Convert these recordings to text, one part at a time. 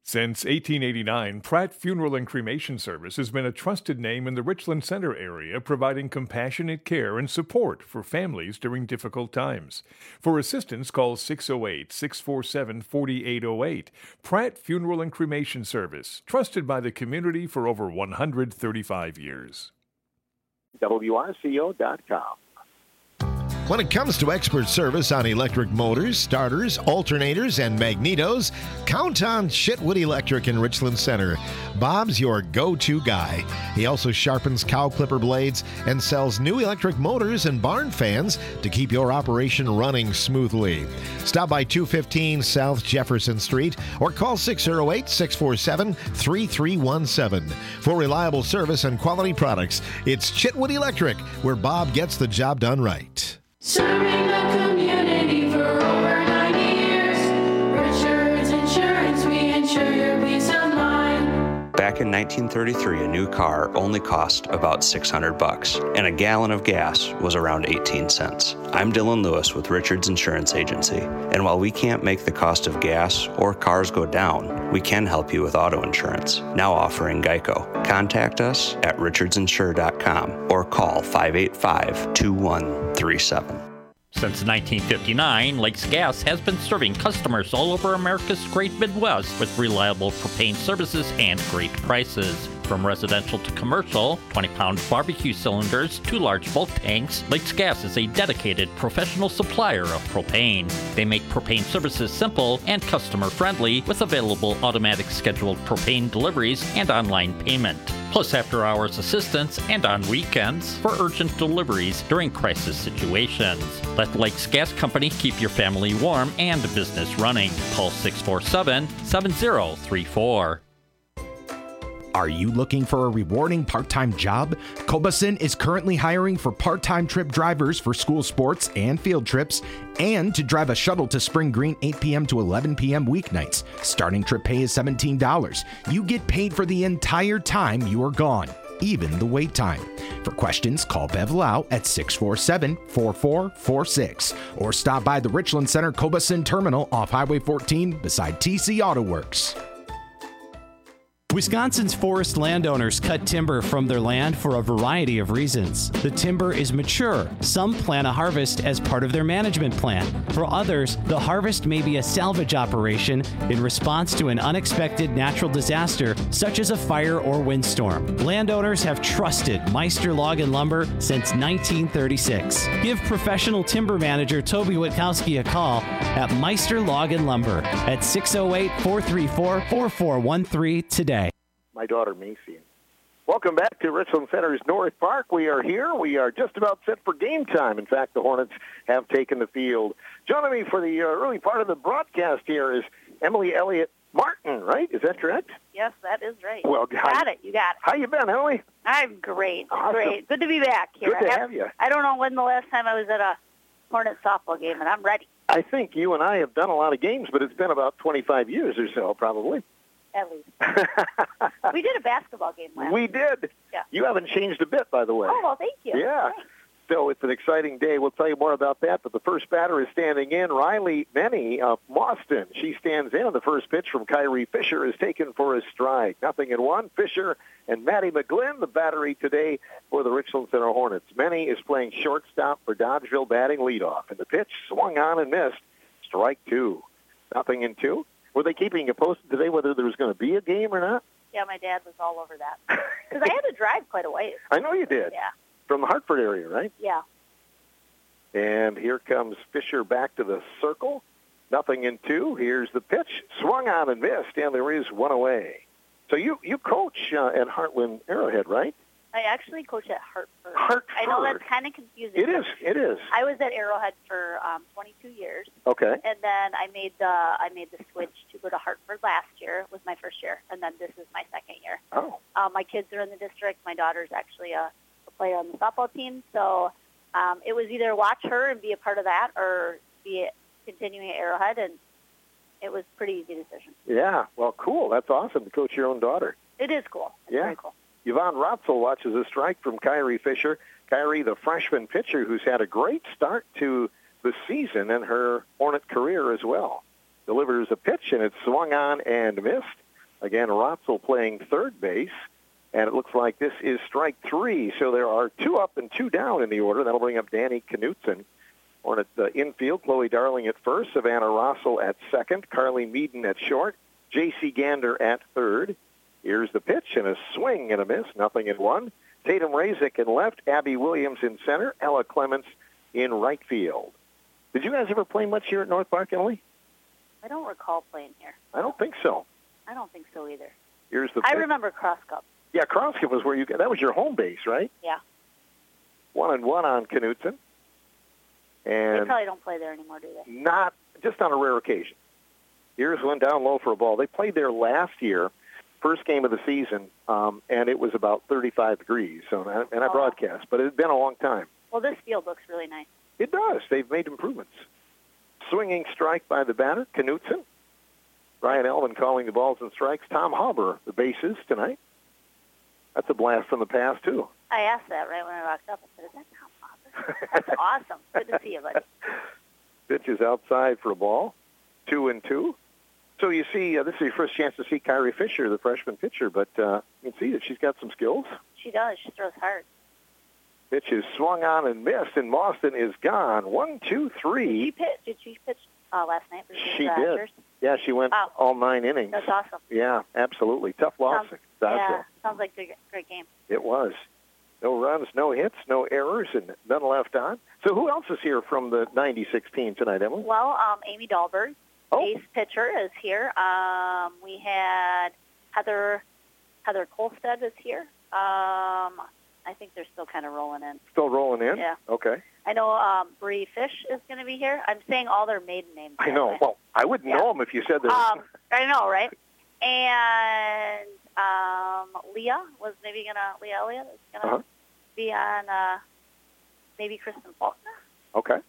Since 1889, Pratt Funeral and Cremation Service has been a trusted name in the Richland Center area, providing compassionate care and support for families during difficult times. For assistance, call 608-647-4808. Pratt Funeral and Cremation Service, trusted by the community for over 135 years. WRCO.com. When it comes to expert service on electric motors, starters, alternators, and magnetos, count on Chitwood Electric in Richland Center. Bob's your go-to guy. He also sharpens cow clipper blades and sells new electric motors and barn fans to keep your operation running smoothly. Stop by 215 South Jefferson Street or call 608-647-3317. For reliable service and quality products, it's Chitwood Electric, where Bob gets the job done right. Serving the community for over 90 years. Richards Insurance, we insure your peace of mind. Back in 1933, a new car only cost about $600, and a gallon of gas was around 18 cents. I'm Dylan Lewis with Richards Insurance Agency, and while we can't make the cost of gas or cars go down, we can help you with auto insurance, now offering Geico. Contact us at richardsinsure.com or call 585-2137. Since 1959, Lakes Gas has been serving customers all over America's great Midwest with reliable propane services and great prices. From residential to commercial, 20-pound barbecue cylinders to large bulk tanks, Lakes Gas is a dedicated professional supplier of propane. They make propane services simple and customer-friendly with available automatic scheduled propane deliveries and online payment, plus after-hours assistance and on weekends for urgent deliveries during crisis situations. Let Lakes Gas Company keep your family warm and business running. Call 647-7034. Are you looking for a rewarding part-time job? Cobason is currently hiring for part-time trip drivers for school sports and field trips, and to drive a shuttle to Spring Green 8 p.m. to 11 p.m. weeknights. Starting trip pay is $17. You get paid for the entire time you are gone, even the wait time. For questions, call Bev Lau at 647-4446 or stop by the Richland Center Cobason Terminal off Highway 14 beside TC Auto Works. Wisconsin's forest landowners cut timber from their land for a variety of reasons. The timber is mature. Some plan a harvest as part of their management plan. For others, the harvest may be a salvage operation in response to an unexpected natural disaster, such as a fire or windstorm. Landowners have trusted Meister Log and Lumber since 1936. Give professional timber manager Toby Witkowski a call at Meister Log and Lumber at 608-434-4413 today. My daughter, Macy. Welcome back to Richland Center's North Park. We are here. We are just about set for game time. In fact, the Hornets have taken the field. Joining me for the early part of the broadcast here is Emily Elliott Martin, right? Is that correct? Yes, that is right. Well, you got it. How you been, Emily? I'm great. Awesome. Great. Good to be back here. Good to have you. I don't know when the last time I was at a Hornets softball game, and I'm ready. I think you and I have done a lot of games, but it's been about 25 years or so, probably. At least. We did a basketball game last We did. Yeah. You haven't changed a bit, by the way. Oh, well, thank you. Yeah. Thanks. So it's an exciting day. We'll tell you more about that. But the first batter is standing in, Riley Menny of Boston. She stands in, and the first pitch from Kyrie Fisher is taken for a strike. 0-1. Fisher and Maddie McGlynn, the battery today for the Richland Center Hornets. Menny is playing shortstop for Dodgeville, batting leadoff. And the pitch swung on and missed. Strike 2. 0-2. Were they keeping you posted today whether there was going to be a game or not? Yeah, my dad was all over that. Because I had to drive quite a ways. I know you did. Yeah. From the Hartford area, right? Yeah. And here comes Fisher back to the circle. 0-2. Here's the pitch. Swung on and missed, and there is one away. So you coach at Heartland Arrowhead, right? I actually coach at Hartford. Hartford. I know that's kind of confusing. It is. I was at Arrowhead for 22 years. Okay. And then I made the switch to go to Hartford last year. It was my first year, and then this is my second year. Oh. My kids are in the district. My daughter's actually a player on the softball team. So it was either watch her and be a part of that or be continuing at Arrowhead, and it was a pretty easy decision. Yeah. Well, cool. That's awesome to coach your own daughter. It is cool. It's very cool. Yvonne Rotzel watches a strike from Kyrie Fisher. Kyrie, the freshman pitcher who's had a great start to the season and her Hornet career as well. Delivers a pitch, and it's swung on and missed. Again, Rotzel playing third base. And it looks like this is strike 3. So there are 2 up and 2 down in the order. That'll bring up Danny Knutson. On at the infield, Chloe Darling at first, Savannah Rossel at second, Carly Meaden at short, J.C. Gander at third. Here's the pitch, and a swing and a miss, 0-1. Tatum Razik in left, Abby Williams in center, Ella Clements in right field. Did you guys ever play much here at North Park, Emily? I don't recall playing here. I don't think so. I don't think so either. Here's the I pitch. remember Cross Cup. Yeah, Crosscup was where that was your home base, right? Yeah. 1-1 on Knutson. They And probably don't play there anymore, do they? not just on a rare occasion. Here's one down low for a ball. They played there last year, first game of the season, and it was about 35 degrees. So, and I broadcast, but it had been a long time. Well, this field looks really nice. It does. They've made improvements. Swinging strike by the batter, Knutson. Ryan Elvin calling the balls and strikes. Tom Hauber, the bases tonight. That's a blast from the past, too. I asked that right when I walked up. I said, is that Tom Hopper? That's awesome. Good to see you, buddy. Pitch is outside for a ball. 2-2. So you see, this is your first chance to see Kyrie Fisher, the freshman pitcher, but you can see that she's got some skills. She does. She throws hard. Pitch is swung on and missed, and Boston is gone. 1, 2, 3. Did she pitch last night? She did. Yeah, she went all 9 innings. That's awesome. Yeah, absolutely. Tough loss. Sounds like a great game. It was. No runs, no hits, no errors, and none left on. So who else is here from the 96 team tonight, Emily? Well, Amy Dahlberg, ace pitcher, is here. We had Heather Kolstad is here. I think they're still kind of rolling in. Still rolling in? Yeah. Okay. I know Bree Fish is going to be here. I'm saying all their maiden names. I know. Well, I wouldn't know them if you said that. I know, right? And Leah was maybe Leah Elliott is going to be on maybe Kristen Faulkner. Okay.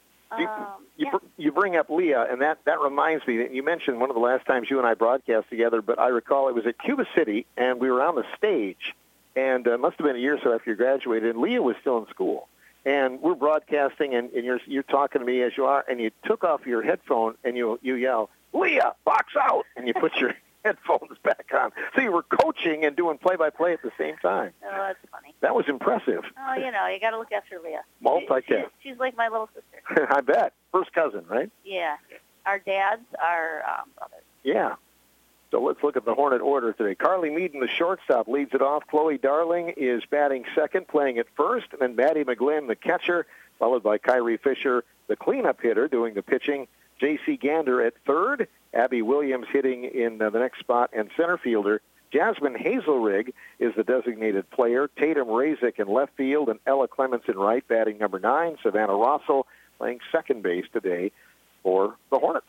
You bring up Leah, and that reminds me that you mentioned one of the last times you and I broadcast together, but I recall it was at Cuba City, and we were on the stage, and it must have been a year or so after you graduated, and Leah was still in school. And we're broadcasting, and you're talking to me as you are, and you took off your headphone, and you yell, "Leah, box out!" and you put your headphones back on. So you were coaching and doing play-by-play at the same time. Oh, that's funny. That was impressive. Oh, you got to look after Leah. Multitask. She's like my little sister. I bet. First cousin, right? Yeah. Our dads are brothers. Yeah. So let's look at the Hornet order today. Carly Meaden, the shortstop, leads it off. Chloe Darling is batting second, playing at first. And then Maddie McGlynn, the catcher, followed by Kyrie Fisher, the cleanup hitter, doing the pitching. J.C. Gander at third. Abby Williams hitting in the next spot, and center fielder Jasmine Hazelrig is the designated player. Tatum Razik in left field, and Ella Clements in right, batting number 9. Savannah Rossel playing second base today for the Hornets.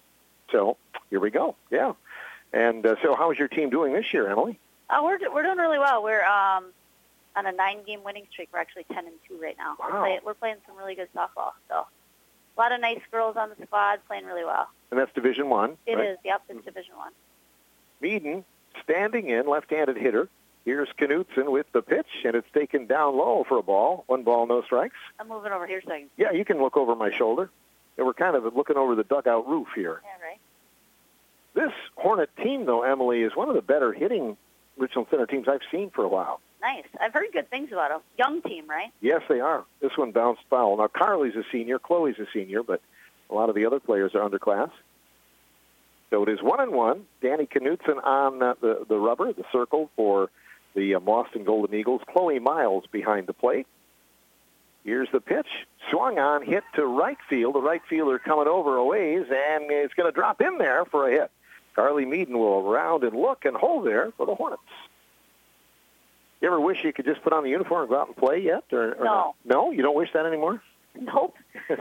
So here we go. Yeah. And so how is your team doing this year, Emily? We're doing really well. We're on a 9-game winning streak. We're actually 10-2 right now. Wow. We're playing some really good softball. So a lot of nice girls on the squad playing really well. And that's Division I. It right? is. Yep, it's Division I. Meaden standing in, left-handed hitter. Here's Knutson with the pitch, and it's taken down low for a ball. 1 ball, no strikes. I'm moving over here so I can... Yeah, you can look over my shoulder. And we're kind of looking over the dugout roof here. Yeah, right. This Hornet team, though, Emily, is one of the better hitting Richland Center teams I've seen for a while. Nice. I've heard good things about them. Young team, right? Yes, they are. This one bounced foul. Now, Carly's a senior, Chloe's a senior, but a lot of the other players are underclass. So it is 1-1. Danny Knutson on the rubber, the circle for the Boston Golden Eagles. Chloe Miles behind the plate. Here's the pitch. Swung on, hit to right field. The right fielder coming over a ways, and it's going to drop in there for a hit. Carly Meaden will round and look and hold there for the Hornets. You ever wish you could just put on the uniform and go out and play yet? Or No. Not? No? You don't wish that anymore? Nope.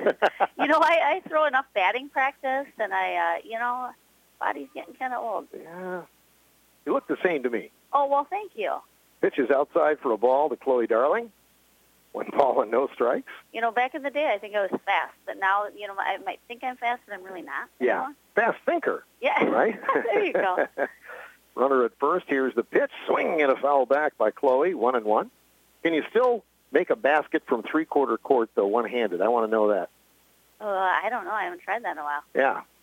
I throw enough batting practice, and body's getting kind of old. Yeah. You look the same to me. Oh, well, thank you. Pitch is outside for a ball to Chloe Darling. 1 ball and no strikes. Back in the day, I think I was fast, but now, I might think I'm fast, but I'm really not anymore. Yeah. Fast thinker. Yeah. Right? There you go. Runner at first. Here's the pitch. Swing and a foul back by Chloe. 1-1. Can you still make a basket from three-quarter court, though, one-handed? I want to know that. I don't know. I haven't tried that in a while. Yeah.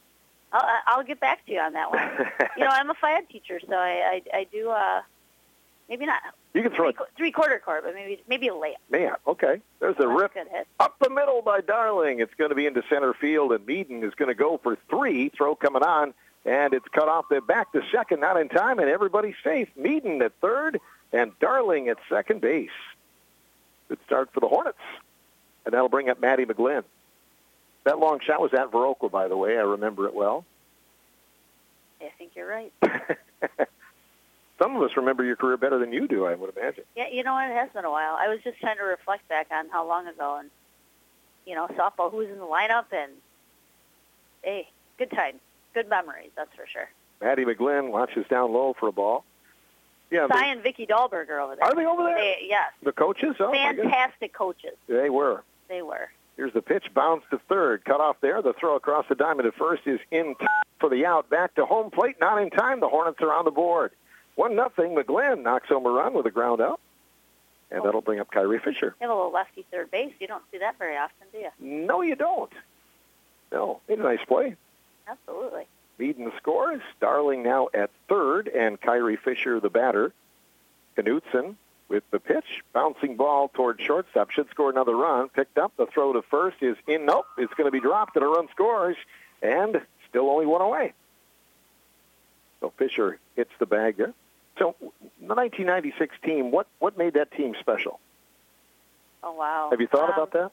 I'll get back to you on that one. I'm a FIAD teacher, so I do maybe not. You can throw three-quarter court, but maybe a layup. Man, okay. There's a rip good hit. up the middle by Darling. It's going to be into center field, and Meaden is going to go for 3. Throw coming on, and it's cut off the back to second, not in time, and everybody's safe. Meaden at third, and Darling at second base. Good start for the Hornets, and that'll bring up Maddie McGlynn. That long shot was at Viroqua, by the way. I remember it well. I think you're right. Some of us remember your career better than you do, I would imagine. Yeah, you know what? It has been a while. I was just trying to reflect back on how long ago, and, softball, who was in the lineup, and, hey, good times. Good memories, that's for sure. Maddie McGlynn launches down low for a ball. Yeah, Cy and Vicki Dahlberger over there. Are they over there? Yes. The coaches? Oh, fantastic coaches. They were. Here's the pitch, bounce to third, cut off there. The throw across the diamond at first is in time for the out. Back to home plate, not in time. The Hornets are on the board. 1-0. McGlynn knocks home a run with a ground out, and that'll bring up Kyrie Fisher. You have a little lefty third base. You don't see that very often, do you? No, you don't. No, made a nice play. Absolutely. Meaden scores. Darling now at third, and Kyrie Fisher the batter. Knutson with the pitch, bouncing ball toward shortstop, should score another run. Picked up, the throw to first is in. Nope, it's going to be dropped, and a run scores, and still only 1 away. So Fisher hits the bag there. So the 1996 team, what made that team special? Oh, wow. Have you thought about that?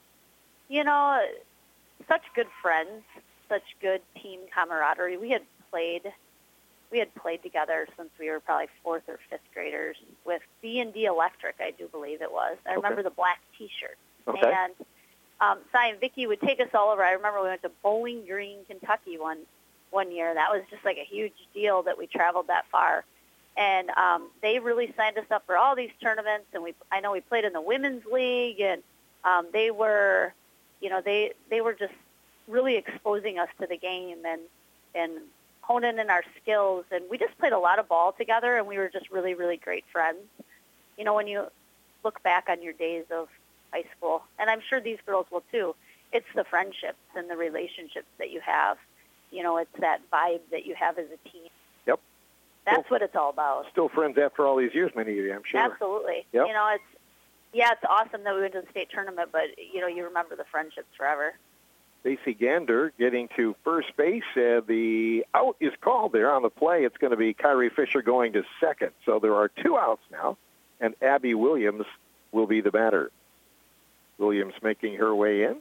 Such good friends, such good team camaraderie. We had played together since we were probably 4th or 5th graders with B&D Electric, I do believe it was. I remember the black T-shirt. Okay. And Cy and Vicki would take us all over. I remember we went to Bowling Green, Kentucky one year. That was just like a huge deal that we traveled that far. And they really signed us up for all these tournaments. And I know we played in the Women's League, and they were, they were just really exposing us to the game and honing in our skills, and we just played a lot of ball together, and we were just really, really great friends. When you look back on your days of high school, and I'm sure these girls will too, it's the friendships and the relationships that you have. It's that vibe that you have as a team. Yep. That's what it's all about. Still friends after all these years, many of you, I'm sure. Absolutely. Yep. It's awesome that we went to the state tournament, but, you remember the friendships forever. Stacey Gander getting to first base. The out is called there on the play. It's going to be Kyrie Fisher going to second. So there are 2 outs now, and Abby Williams will be the batter. Williams making her way in.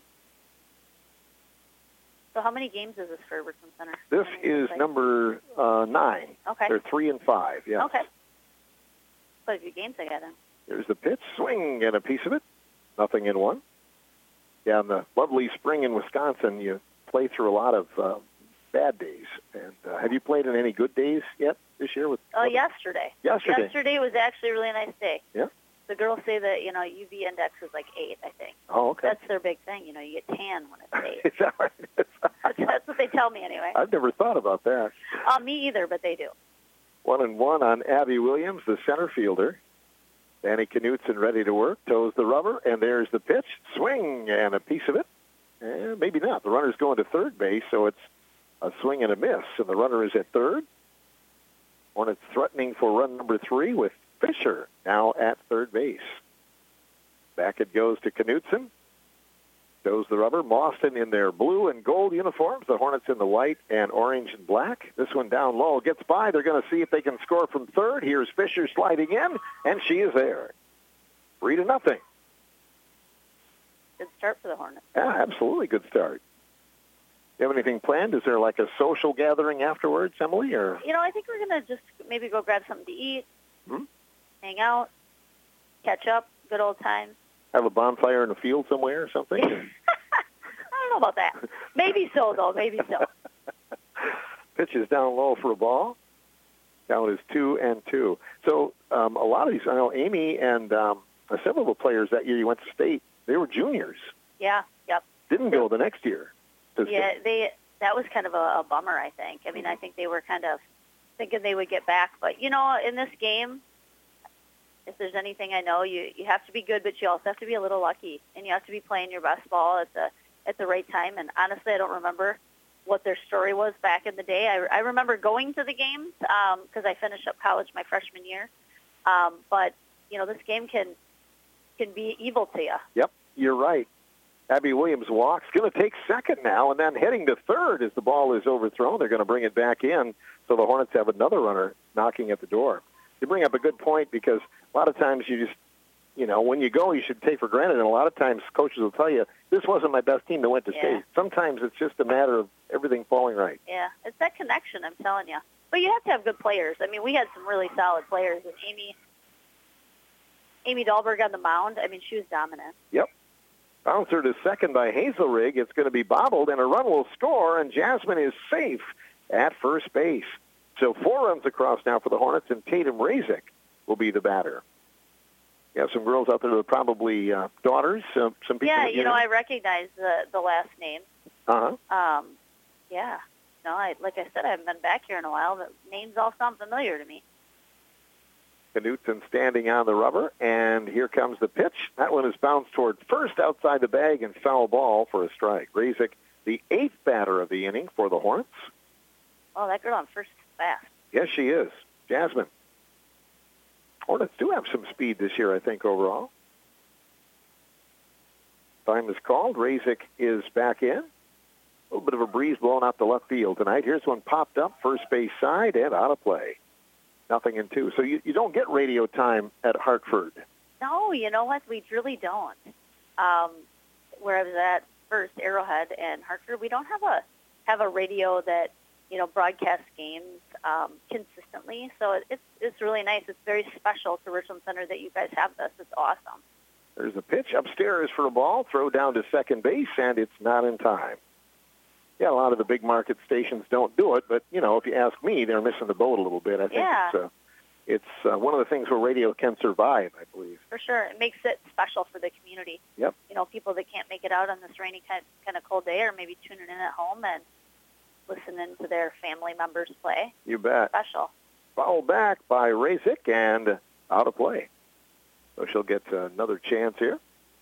So how many games is this for Richland Center? This is number 9. Okay. They're 3 and 5, yes. Okay. Quite a few games I got in. Here's the pitch, swing, and a piece of it. 0-1. Yeah, in the lovely spring in Wisconsin, you play through a lot of bad days. And have you played in any good days yet this year? Yesterday. Yesterday was actually a really nice day. Yeah? The girls say that, UV index is like 8, I think. Oh, okay. That's their big thing. You get tan when it's 8. Is that right? That's what they tell me anyway. I've never thought about that. Me either, but they do. 1-1 on Abby Williams, the center fielder. Danny Knutson ready to work, toes the rubber, and there's the pitch. Swing and a piece of it. Maybe not. The runner's going to third base, so it's a swing and a miss, and the runner is at third. Hornets threatening for run number 3 with Fisher now at third base. Back it goes to Knutson. Toes the rubber. Mauston in their blue and gold uniforms. The Hornets in the white and orange and black. This one down low. Gets by. They're going to see if they can score from third. Here's Fisher sliding in, and she is there. 3-0. Good start for the Hornets. Yeah, absolutely good start. You have anything planned? Is there like a social gathering afterwards, Emily? Or I think we're going to just maybe go grab something to eat, hang out, catch up, good old times. Have a bonfire in a field somewhere or something? I don't know about that. Maybe so, though. Maybe so. Pitch is down low for a ball. Count is 2-2. So a lot of these, I know Amy and several of the players that year you went to state, they were juniors. Yeah, yep. Didn't go the next year. Yeah, that was kind of a bummer, I think. I mean, I think they were kind of thinking they would get back. But, in this game, if there's anything I know, you have to be good, but you also have to be a little lucky, and you have to be playing your best ball at the right time. And honestly, I don't remember what their story was back in the day. I remember going to the games because I finished up college my freshman year. But, this game can be evil to you. Yep, you're right. Abby Williams walks, going to take second now, and then heading to third as the ball is overthrown. They're going to bring it back in, so the Hornets have another runner knocking at the door. You bring up a good point because a lot of times you just, when you go, you should take for granted, and a lot of times coaches will tell you, this wasn't my best team that went to state. Sometimes it's just a matter of everything falling right. Yeah, it's that connection, I'm telling you. But you have to have good players. I mean, we had some really solid players, and Amy Dahlberg on the mound, she was dominant. Yep. Bouncer to second by Hazelrig. It's going to be bobbled, and a run will score, and Jasmine is safe at first base. So 4 runs across now for the Hornets, and Tatum Razik will be the batter. You have some girls out there that are probably daughters. Some people. Yeah, I recognize the last name. Uh-huh. Yeah. No, like I said, I haven't been back here in a while. The names all sound familiar to me. Knutson standing on the rubber, and here comes the pitch. That one is bounced toward first outside the bag and foul ball for a strike. Razik, the 8th batter of the inning for the Hornets. Oh, that girl on first is fast. Yes, she is. Jasmine. Hornets do have some speed this year, I think, overall. Time is called. Razik is back in. A little bit of a breeze blowing out the left field tonight. Here's one popped up, first base side, and out of play. 0-2. So you don't get radio time at Hartford. No, you know what? We really don't. Where I was at first, Arrowhead and Hartford, we don't have a radio that broadcasts games consistently. So it's really nice. It's very special to Richland Center that you guys have this. It's awesome. There's a pitch upstairs for a ball, throw down to second base, and it's not in time. Yeah, a lot of the big market stations don't do it, but, if you ask me, they're missing the boat a little bit. I think it's one of the things where radio can survive, I believe. For sure. It makes it special for the community. Yep. People that can't make it out on this rainy kind of cold day or maybe tuning in at home and listening to their family members play. You bet. Special. Foul back by Razik and out of play. So she'll get another chance here.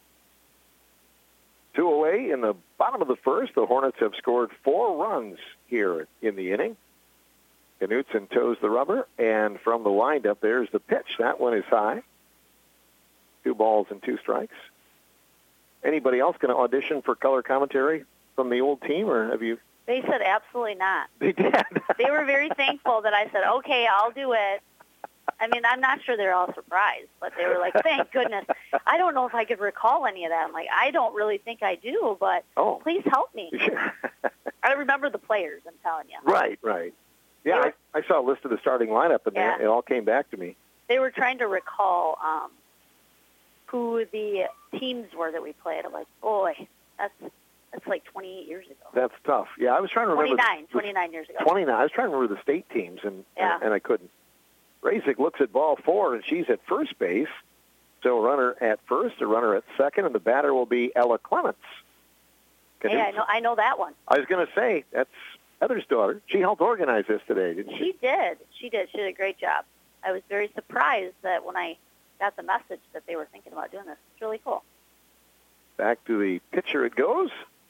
2 away in the bottom of the first. The Hornets have scored 4 runs here in the inning. Knutson toes the rubber, and from the windup, there's the pitch. That one is high. 2 balls and 2 strikes. Anybody else going to audition for color commentary from the old team, or have you? They said absolutely not. They did. They were very thankful that I said, okay, I'll do it. I'm not sure they're all surprised, but they were like, thank goodness. I don't know if I could recall any of that. I'm like, I don't really think I do, but please help me. I remember the players, I'm telling you. Right. Yeah, I saw a list of the starting lineup, and it all came back to me. They were trying to recall who the teams were that we played. I'm like, boy, that's like 28 years ago. That's tough. Yeah, I was trying to remember. 29 years ago. 29. I was trying to remember the state teams, and I couldn't. Razik looks at ball 4, and she's at first base. So a runner at first, a runner at second, and the batter will be Ella Clements. Hey, I know that one. I was going to say, that's Heather's daughter. She helped organize this today, didn't she? She did. She did a great job. I was very surprised that when I got the message that they were thinking about doing this. It's really cool. Back to the pitcher it goes.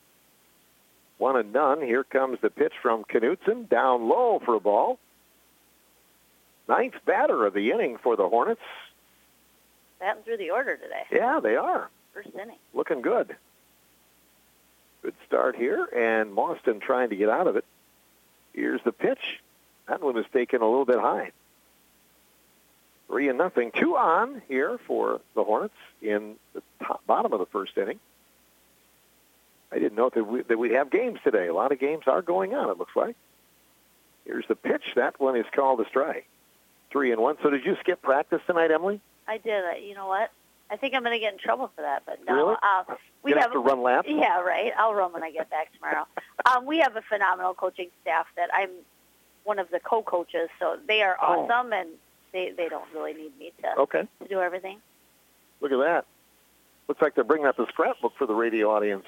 1-0. Here comes the pitch from Knutson. Down low for a ball. 9th batter of the inning for the Hornets. Batting through the order today. Yeah, they are. First inning. Looking good. Good start here, and Mauston trying to get out of it. Here's the pitch. That one was taken a little bit high. 3-0. 2 on here for the Hornets in the bottom of the first inning. I didn't know that we'd have games today. A lot of games are going on, it looks like. Here's the pitch. That one is called a strike. 3-1. So did you skip practice tonight, Emily? I did. You know what? I think I'm going to get in trouble for that, but no. Really? We have to run laps? Yeah, right. I'll run when I get back tomorrow. We have a phenomenal coaching staff that I'm one of the co-coaches, so they are awesome, and they don't really need me to do everything. Look at that. Looks like they're bringing up the scrapbook for the radio audience.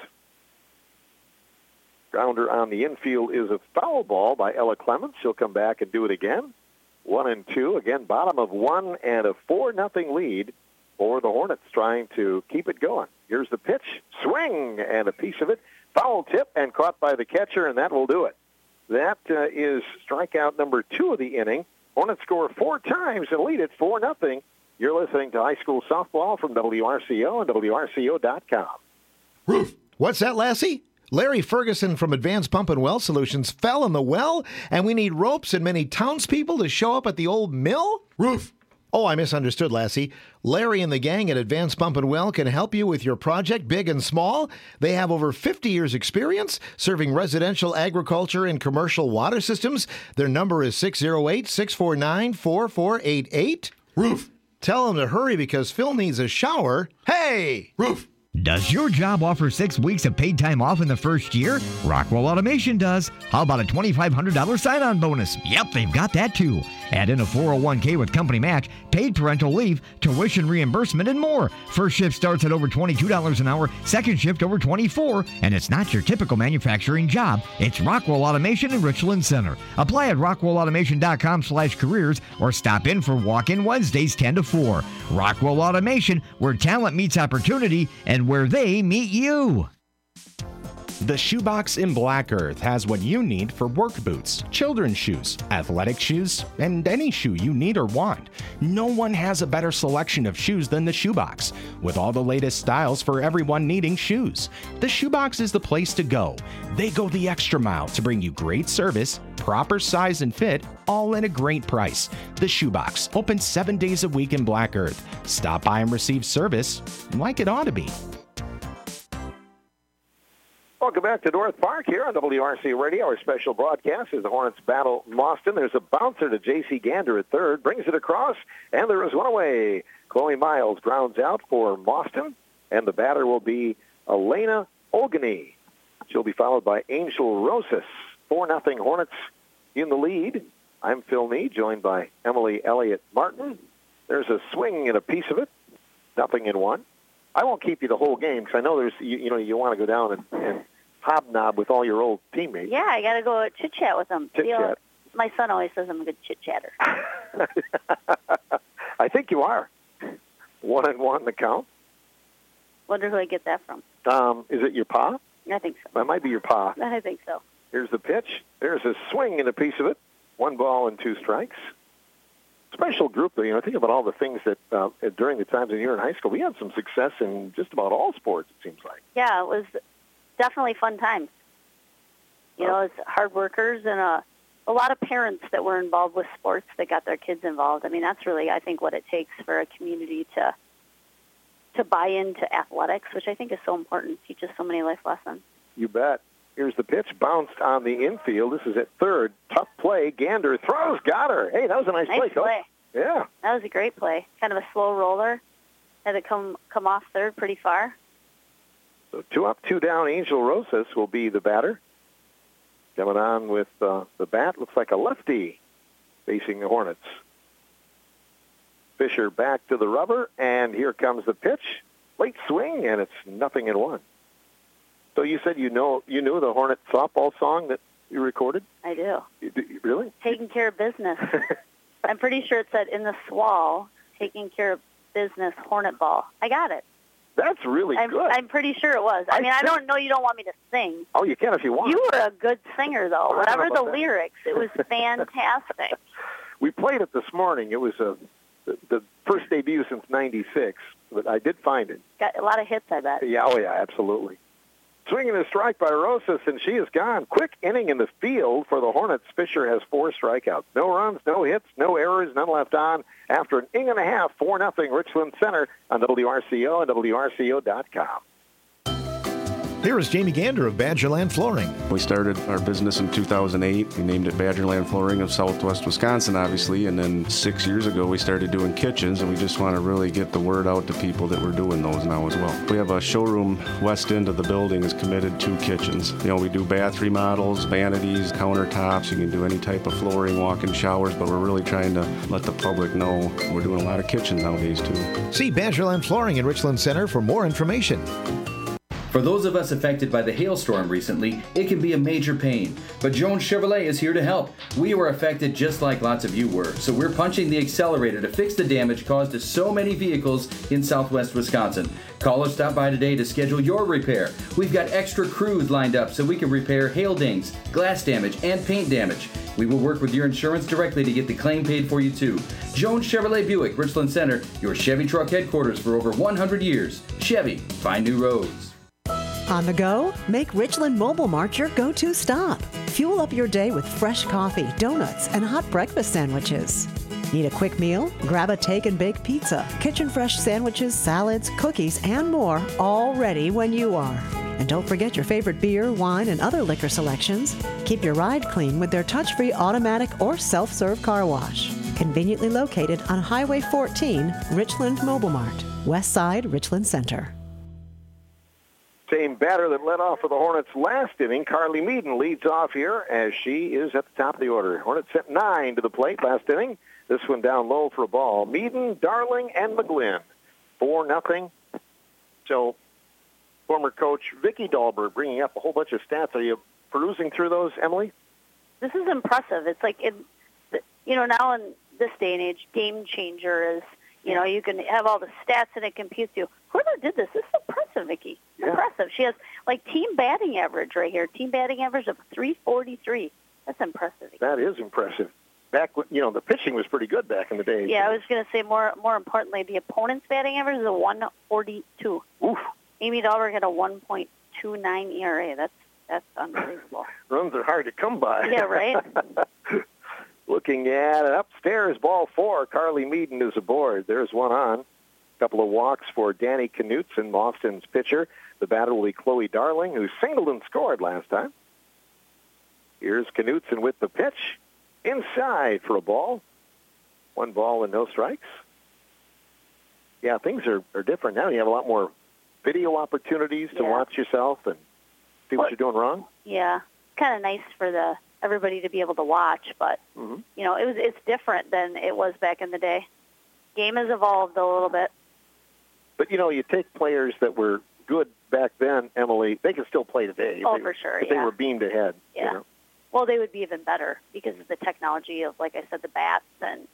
Grounder on the infield is a foul ball by Ella Clements. She'll come back and do it again. 1-2. Again, bottom of 1 and a 4-0 lead for the Hornets, trying to keep it going. Here's the pitch. Swing, and a piece of it Foul tip and caught by the catcher, and that will do it. That is strikeout number 2 of the inning. Hornets score 4 times and lead it 4-0. You're listening to high school softball from WRCO and WRCO.com. Roof. What's that, Lassie? Larry Ferguson from Advanced Pump and Well Solutions fell in the well, and we need ropes and many townspeople to show up at the old mill? Roof. Oh, I misunderstood, Lassie. Larry and the gang at Advanced Pump and Well can help you with your project, big and small. They have over 50 years' experience serving residential, agriculture, and commercial water systems. Their number is 608-649-4488. Roof. Tell them to hurry because Phil needs a shower. Hey! Roof. Does your job offer 6 weeks of paid time off in the first year? Rockwell Automation does. How about a $2,500 sign-on bonus? Yep, they've got that too. Add in a 401k with company match, paid parental leave, tuition reimbursement, and more. First shift starts at over $22 an hour, second shift over $24, and it's not your typical manufacturing job. It's Rockwell Automation in Richland Center. Apply at rockwellautomation.com/careers or stop in for walk-in Wednesdays 10 to 4. Rockwell Automation, where talent meets opportunity and where they meet you. The Shoebox in Black Earth has what you need for work boots, children's shoes, athletic shoes, and any shoe you need or want. No one has a better selection of shoes than the Shoebox, with all the latest styles for everyone needing shoes. The Shoebox is the place to go. They go the extra mile to bring you great service, proper size and fit, all at a great price. The Shoebox, open 7 days a week in Black Earth. Stop by and receive service like it ought to be. Welcome back to North Park here on WRC Radio. Our special broadcast is the Hornets battle Mauston. There's a bouncer to J.C. Gander at third, brings it across, and there is one away. Chloe Miles grounds out for Mauston, and the batter will be Elena Ogany. She'll be followed by Angel Rosas. 4-0 Hornets in the lead. I'm Phil Nee, joined by Emily Elliott Martin. There's a swing and a piece of it. 0-1. I won't keep you the whole game because I know there's you want to go down and hobnob with all your old teammates. Yeah, I got to go chit-chat with them. Chit-chat. My son always says I'm a good chit-chatter. I think you are. 1-1 the count. Wonder who I get that from. Is it your pa? I think so. That might be your pa. I think so. Here's the pitch. There's a swing and a piece of it. 1 ball and 2 strikes. Special group, though. Think about all the things that during the times when you were in high school, we had some success in just about all sports, it seems like. Yeah, it was definitely fun times. It's hard workers and a lot of parents that were involved with sports that got their kids involved. I mean, that's really, I think, what it takes for a community to buy into athletics, which I think is so important. It teaches so many life lessons. You bet. Here's the pitch, bounced on the infield. This is at third. Tough play. Gander throws, got her. Hey, that was a nice play, Coach. Yeah. That was a great play. Kind of a slow roller. Had to come off third pretty far. So 2 up, 2 down. Angel Rosas will be the batter. Coming on with the bat. Looks like a lefty facing the Hornets. Fisher back to the rubber, and here comes the pitch. Late swing, and it's 0-1. So you said you knew the Hornet softball song that you recorded? I do. Really? Taking care of business. I'm pretty sure it said in the swall, taking care of business, Hornet ball. I got it. That's really good. I'm pretty sure it was. I don't know you don't want me to sing. Oh, you can if you want. You were a good singer, though. Whatever the lyrics, it was fantastic. We played it this morning. It was the first debut since '96, but I did find it. Got a lot of hits, I bet. Yeah, absolutely. Swinging a strike by Rosas, and she is gone. Quick inning in the field for the Hornets. Fisher has 4 strikeouts. No runs, no hits, no errors, none left on. After an inning and a half, 4-0 Richland Center on WRCO and WRCO.com. Here is Jamie Gander of Badgerland Flooring. We started our business in 2008. We named it Badgerland Flooring of Southwest Wisconsin, obviously, and then 6 years ago we started doing kitchens, and we just want to really get the word out to people that we're doing those now as well. We have a showroom west end of the building is committed to kitchens. We do bath remodels, vanities, countertops. You can do any type of flooring, walk-in showers, but we're really trying to let the public know we're doing a lot of kitchens nowadays too. See Badgerland Flooring in Richland Center for more information. For those of us affected by the hailstorm recently, it can be a major pain. But Jones Chevrolet is here to help. We were affected just like lots of you were, so we're punching the accelerator to fix the damage caused to so many vehicles in southwest Wisconsin. Call or stop by today to schedule your repair. We've got extra crews lined up so we can repair hail dings, glass damage, and paint damage. We will work with your insurance directly to get the claim paid for you too. Jones Chevrolet Buick, Richland Center, your Chevy truck headquarters for over 100 years. Chevy, find new roads. On the go? Make Richland Mobile Mart your go-to stop. Fuel up your day with fresh coffee, donuts, and hot breakfast sandwiches. Need a quick meal? Grab a take and bake pizza, kitchen fresh sandwiches, salads, cookies, and more, all ready when you are. And don't forget your favorite beer, wine, and other liquor selections. Keep your ride clean with their touch-free automatic or self-serve car wash. Conveniently located on Highway 14, Richland Mobile Mart, West Side, Richland Center. Same batter that led off for the Hornets last inning. Carly Meaden leads off here as she is at the top of the order. Hornets sent 9 to the plate last inning. This one down low for a ball. Meaden, Darling, and McGlynn. 4-0. So former coach Vicki Dahlberg bringing up a whole bunch of stats. Are you perusing through those, Emily? This is impressive. It's like, now in this day and age, Game Changer is, you can have all the stats and it computes you. Whoever did this is impressive, Vicki. Impressive. She has, team batting average right here. Team batting average of 343. That's impressive, Vicki. That is impressive. Back when, the pitching was pretty good back in the day. Yeah, I was going to say more importantly, the opponent's batting average is a 142. Oof. Amy Dahlberg had a 1.29 ERA. That's unbelievable. Runs are hard to come by. Yeah, right? Looking at it upstairs, ball 4. Carly Meaden is aboard. There's one on. A couple of walks for Danny Knutson, Boston's pitcher. The batter will be Chloe Darling, who singled and scored last time. Here's Knutson with the pitch. Inside for a ball. 1 ball and no strikes. Yeah, things are different now. You have a lot more video opportunities to watch yourself and see what you're doing wrong. Yeah, it's kind of nice for everybody to be able to watch, but it's different than it was back in the day. Game has evolved a little bit. But you take players that were good back then, Emily. They can still play today. For sure. If they were beamed ahead. Yeah. Well, they would be even better because of the technology of, like I said, the bats and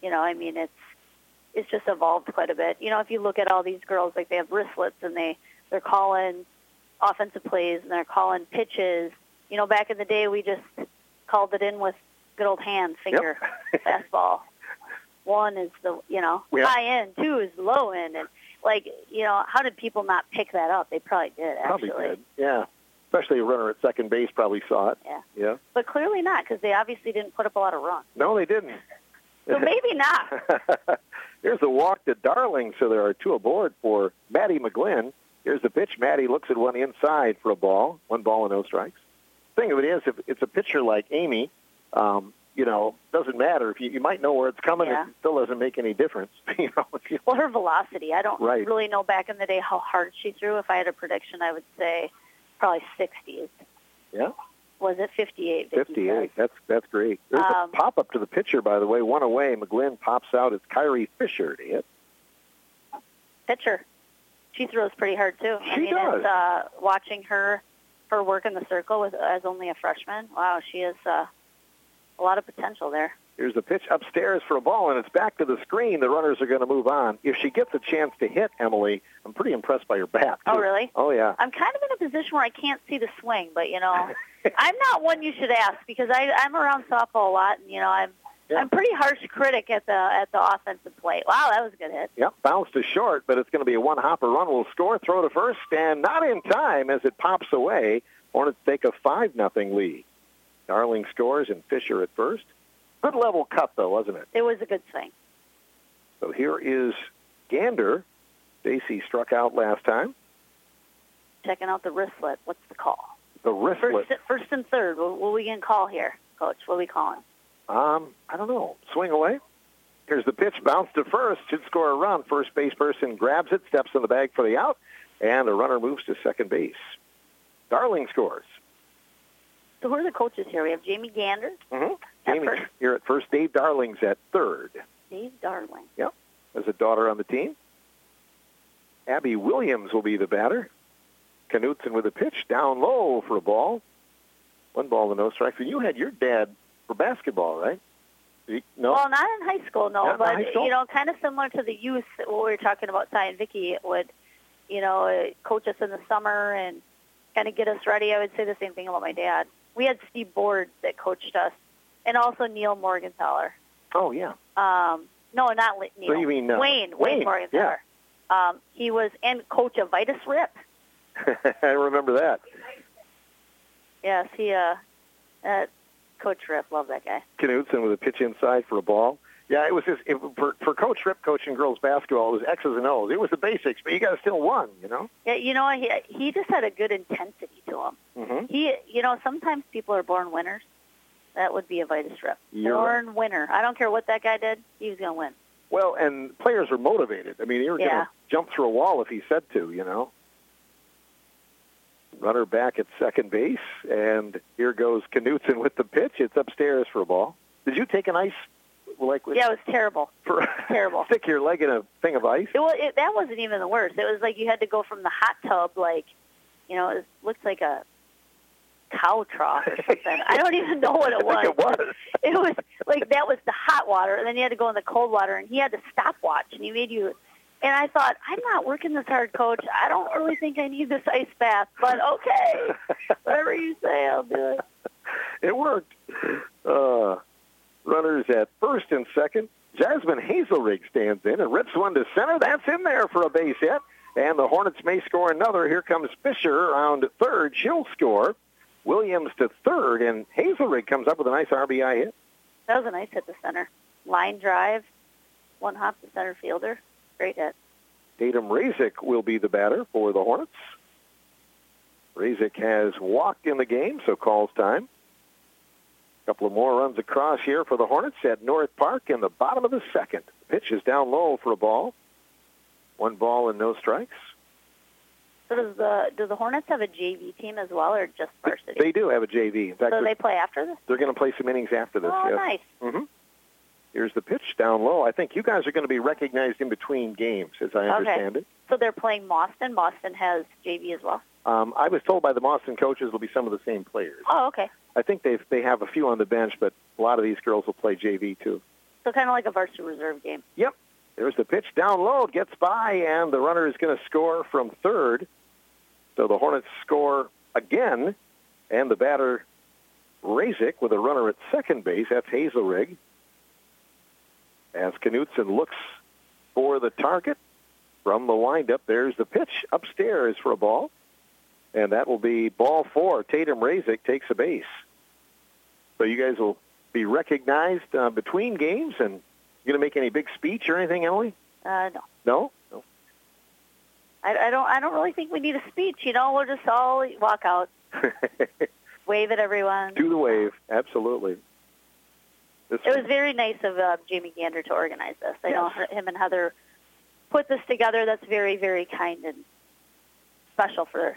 it's just evolved quite a bit. If you look at all these girls, they have wristlets and they're calling offensive plays and they're calling pitches. Back in the day, we just called it in with good old hand, finger, fastball. 1 is the, high end, 2 is the low end. And, how did people not pick that up? They probably did, actually. Probably did, yeah. Especially a runner at second base probably saw it. Yeah. But clearly not, because they obviously didn't put up a lot of runs. No, they didn't. So maybe not. Here's a walk to Darling, so there are 2 aboard for Maddie McGlynn. Here's the pitch. Maddie looks at one inside for a ball. 1 ball and no strikes. Thing of it is, if it's a pitcher like Amy, doesn't matter. If you might know where it's coming, it still doesn't make any difference. Well, her velocity, I don't really know back in the day how hard she threw. If I had a prediction, I would say probably 60s. Yeah. Was it 58? 58. That's great. There's a pop-up to the pitcher, by the way. 1 away. McGlynn pops out. It's Kyrie Fisher to hit. Pitcher. She throws pretty hard, too. She does. It's, watching her work in the circle as only a freshman, wow, she has a lot of potential there. Here's the pitch upstairs for a ball, and it's back to the screen. The runners are going to move on. If she gets a chance to hit, Emily, I'm pretty impressed by her bat, too. Oh, really? Oh, yeah. I'm kind of in a position where I can't see the swing, but, I'm not one you should ask because I'm around softball a lot, and, I'm pretty harsh critic at the offensive plate. Wow, that was a good hit. Yep, bounced to short, but it's going to be a 1-hopper run. Will score, throw to first, and not in time as it pops away. Hornets take a 5-0 lead. Darling scores and Fisher at first. Good level cut, though, wasn't it? It was a good swing. So here is Gander. Stacy struck out last time. Checking out the wristlet. What's the call? The wristlet. First and third. What are we going to call here, Coach? What are we calling? I don't know. Swing away. Here's the pitch. Bounce to first. Should score a run. First base person grabs it, steps in the bag for the out, and the runner moves to second base. Darling scores. So who are the coaches here? We have Jamie Gander. Mm-hmm. Jamie here at first. Dave Darling's at third. Dave Darling. Yep. There's a daughter on the team. Abby Williams will be the batter. Knutson with a pitch down low for a ball. 1 ball and no strikes. And you had your dad for basketball, right? No? Well, not in high school, no. Not in But, high school? kind of similar to the youth, what we were talking about, Ty and Vicky, would, coach us in the summer and kind of get us ready. I would say the same thing about my dad. We had Steve Board that coached us, and also Neil Morgenthaler. Oh, yeah. No, not Neil. So you mean Wayne Morgenthaler. Yeah. He was and coach of Vitus Rip. I remember that. Yes, he Coach Rip, love that guy. Knutson with a pitch inside for a ball. Yeah, it was just for Coach Rip coaching girls basketball. It was X's and O's. It was the basics, but you got to still won. Yeah, he just had a good intensity to him. Mm-hmm. He, sometimes people are born winners. That would be a Vitus Rip. You're Born winner. I don't care what that guy did. He was going to win. Well, and players are motivated. I mean, they were going to jump through a wall if he said to. Runner back at second base, and here goes Knutson with the pitch. It's upstairs for a ball. Did you take an ice? Yeah, it was terrible. Terrible. Stick your leg in a thing of ice? That wasn't even the worst. It was like you had to go from the hot tub, it looked like a cow trough or something. I don't even know what it was. I think it was. It was like that was the hot water, and then you had to go in the cold water, and he had to stopwatch, and he made you. And I thought, I'm not working this hard, Coach. I don't really think I need this ice bath, but okay, whatever you say, I'll do it. It worked. Runners at first and second. Jasmine Hazelrig stands in and rips one to center. That's in there for a base hit. And the Hornets may score another. Here comes Fisher around third. She'll score. Williams to third, and Hazelrig comes up with a nice RBI hit. That was a nice hit to center. Line drive, one hop to center fielder. Great hit. Tatum Razik will be the batter for the Hornets. Razik has walked in the game, so calls time. A couple of more runs across here for the Hornets at North Park in the bottom of the second. Pitch is down low for a ball. 1 ball and no strikes. So do the Hornets have a JV team as well, or just varsity? They do have a JV. In fact, so they play after this? They're going to play some innings after this. Oh, yes. Nice. Mm-hmm. Here's the pitch down low. I think you guys are going to be recognized in between games, as I understand it. So they're playing Mauston. Mauston has JV as well. I was told by the Mauston coaches will be some of the same players. Oh, okay. I think they have a few on the bench, but a lot of these girls will play JV too. So kind of like a varsity reserve game. Yep. There's the pitch down low, gets by, and the runner is going to score from third. So the Hornets score again, and the batter, Razik, with a runner at second base. That's Hazelrig. As Knutson looks for the target from the windup, there's the pitch upstairs for a ball. And that will be ball 4. Tatum Razik takes a base. So you guys will be recognized between games, and you going to make any big speech or anything, Emily? No. No? No. I don't really think we need a speech. We'll just all walk out, wave at everyone. Do the wave, absolutely. It was very nice of Jamie Gander to organize this. I know him and Heather put this together. That's very, very kind and special for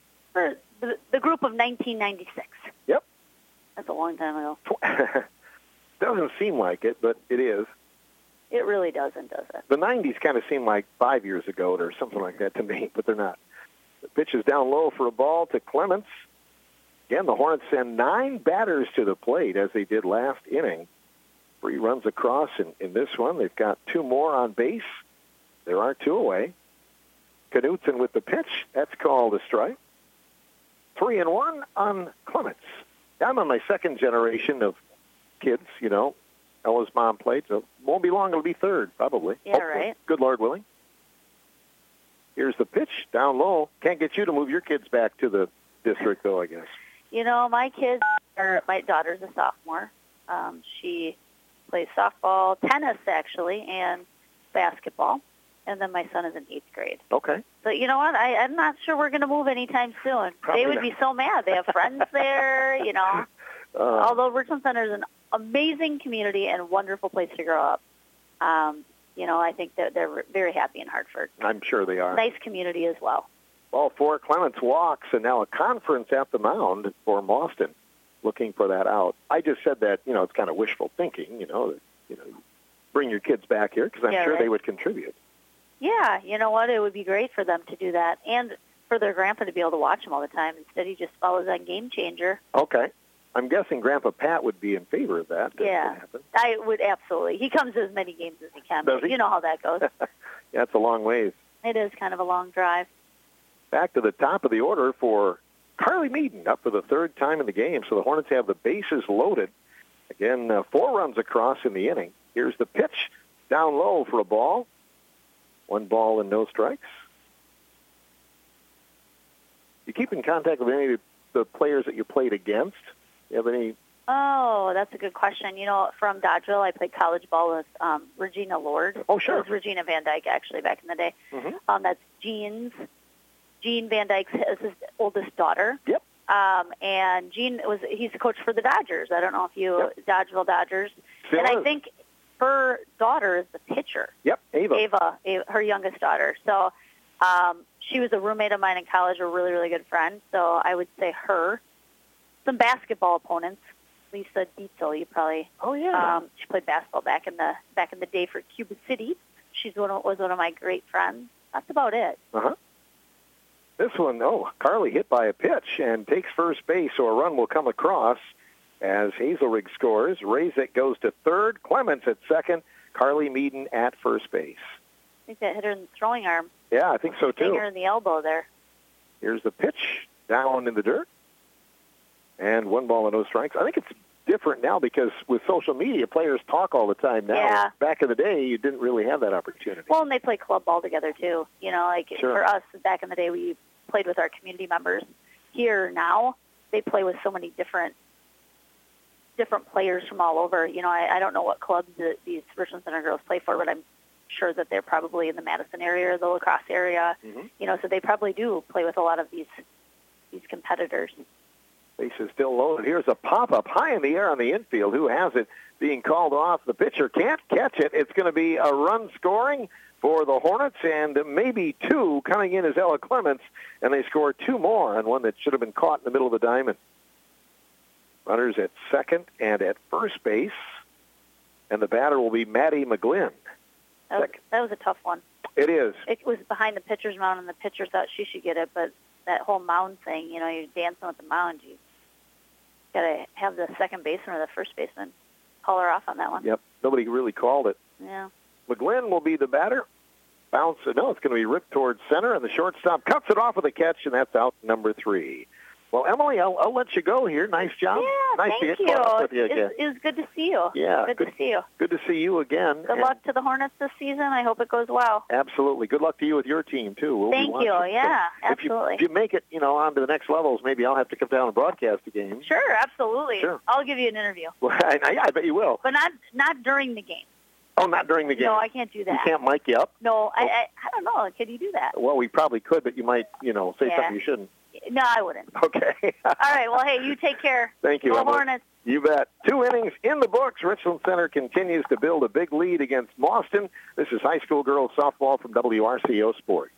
the group of 1996. Yep. That's a long time ago. Doesn't seem like it, but it is. It really doesn't, does it? The 90s kind of seem like 5 years ago or something like that to me, but they're not. The pitch is down low for a ball to Clements. Again, the Hornets send 9 batters to the plate, as they did last inning. 3 runs across in this one. They've got 2 more on base. There are 2 away. Knutson with the pitch. That's called a strike. 3-1 on Clements. I'm on my second generation of kids, Ella's mom played, so won't be long. It'll be third, probably. Yeah, hopefully. Right. Good Lord willing. Here's the pitch, down low. Can't get you to move your kids back to the district, though, I guess. My kids my daughter's a sophomore. She plays softball, tennis, actually, and basketball. And then my son is in 8th grade. Okay. So you know what? I'm not sure we're going to move anytime soon. Probably they would not. be so mad. They have friends there, Although Richland Center is an amazing community and wonderful place to grow up. I think that they're very happy in Hartford. I'm sure they are. Nice community as well. Ball 4, Clements walks, and now a conference at the mound for Mauston, looking for that out. I just said that, it's kind of wishful thinking, bring your kids back here, because I'm sure they would contribute. Yeah, you know what? It would be great for them to do that. And for their grandpa to be able to watch him all the time. Instead, he just follows on Game Changer. Okay. I'm guessing Grandpa Pat would be in favor of that. Yeah, I would absolutely. He comes to as many games as he can. Does he? You know how that goes. Yeah, it's a long ways. It is kind of a long drive. Back to the top of the order for Carly Meaden, up for the third time in the game. So the Hornets have the bases loaded. Again, 4 runs across in the inning. Here's the pitch, down low for a ball. 1 ball and no strikes. You keep in contact with any of the players that you played against? You have any? Oh, that's a good question. You know, from Dodgeville, I played college ball with Regina Lord. Oh, sure. It was Regina Van Dyke, actually, back in the day. Mm-hmm. That's Gene Van Dyke's his oldest daughter. Yep. And he's the coach for the Dodgers. I don't know if you, Dodgeville Dodgers. Still and is. I think her daughter is the pitcher. Yep, Ava, her youngest daughter. So she was a roommate of mine in college, a really, really good friend. So I would say her. Some basketball opponents. Lisa Dietzel, you probably. Oh yeah. She played basketball back in the day for Cuba City. Was one of my great friends. That's about it. Uh-huh. This one, Carly hit by a pitch and takes first base, so a run will come across as Hazelrig scores. Razek goes to third. Clements at second. Carly Meaden at first base. I think that hit her in the throwing arm. Yeah, I think so too. Hit her in the elbow there. Here's the pitch down in the dirt. And 1 ball and no strikes. I think it's different now because with social media, players talk all the time now. Yeah. Back in the day, you didn't really have that opportunity. Well, and they play club ball together, too. You know, like Sure. for us, back in the day, we played with our community members. Here now, they play with so many different players from all over. You know, I don't know what clubs these Richland Center girls play for, but I'm sure that they're probably in the Madison area or the La Crosse area. Mm-hmm. You know, so they probably do play with a lot of these competitors. Base is still loaded. Here's a pop-up high in the air on the infield. Who has it? Being called off. The pitcher can't catch it. It's going to be a run scoring for the Hornets, and maybe 2 coming in as Ella Clements, and they score 2 more on one that should have been caught in the middle of the diamond. Runners at second and at first base, and the batter will be Maddie McGlynn. That was a tough one. It is. It was behind the pitcher's mound, and the pitcher thought she should get it, but that whole mound thing, you know, you're dancing with the mound. You got to have the second baseman or the first baseman call her off on that one. Yep. Nobody really called it. Yeah. McGlynn will be the batter. Bounce. No, it's going to be ripped towards center, and the shortstop cuts it off with a catch, and that's out number 3. Well, Emily, I'll let you go here. Nice job. Yeah, nice thank to get caught up with you again. It was good to see you. Yeah, good to see you. Good to see you again. Good luck to the Hornets this season. I hope it goes well. Absolutely. Good luck to you with your team, too. We'll Thank you. Yeah, absolutely. If you make it, on to the next levels, maybe I'll have to come down and broadcast a game. Sure, absolutely. Sure. I'll give you an interview. Well, I bet you will. But not during the game. Oh, not during the game? No, I can't do that. You can't mic you up? No, I don't know. Could you do that? Well, we probably could, but you might, say something you shouldn't. No, I wouldn't. Okay. All right. Well, hey, you take care. Thank you, Go Emily. Hornets. You bet. 2 innings in the books. Richland Center continues to build a big lead against Mauston. This is high school girls softball from WRCO Sports.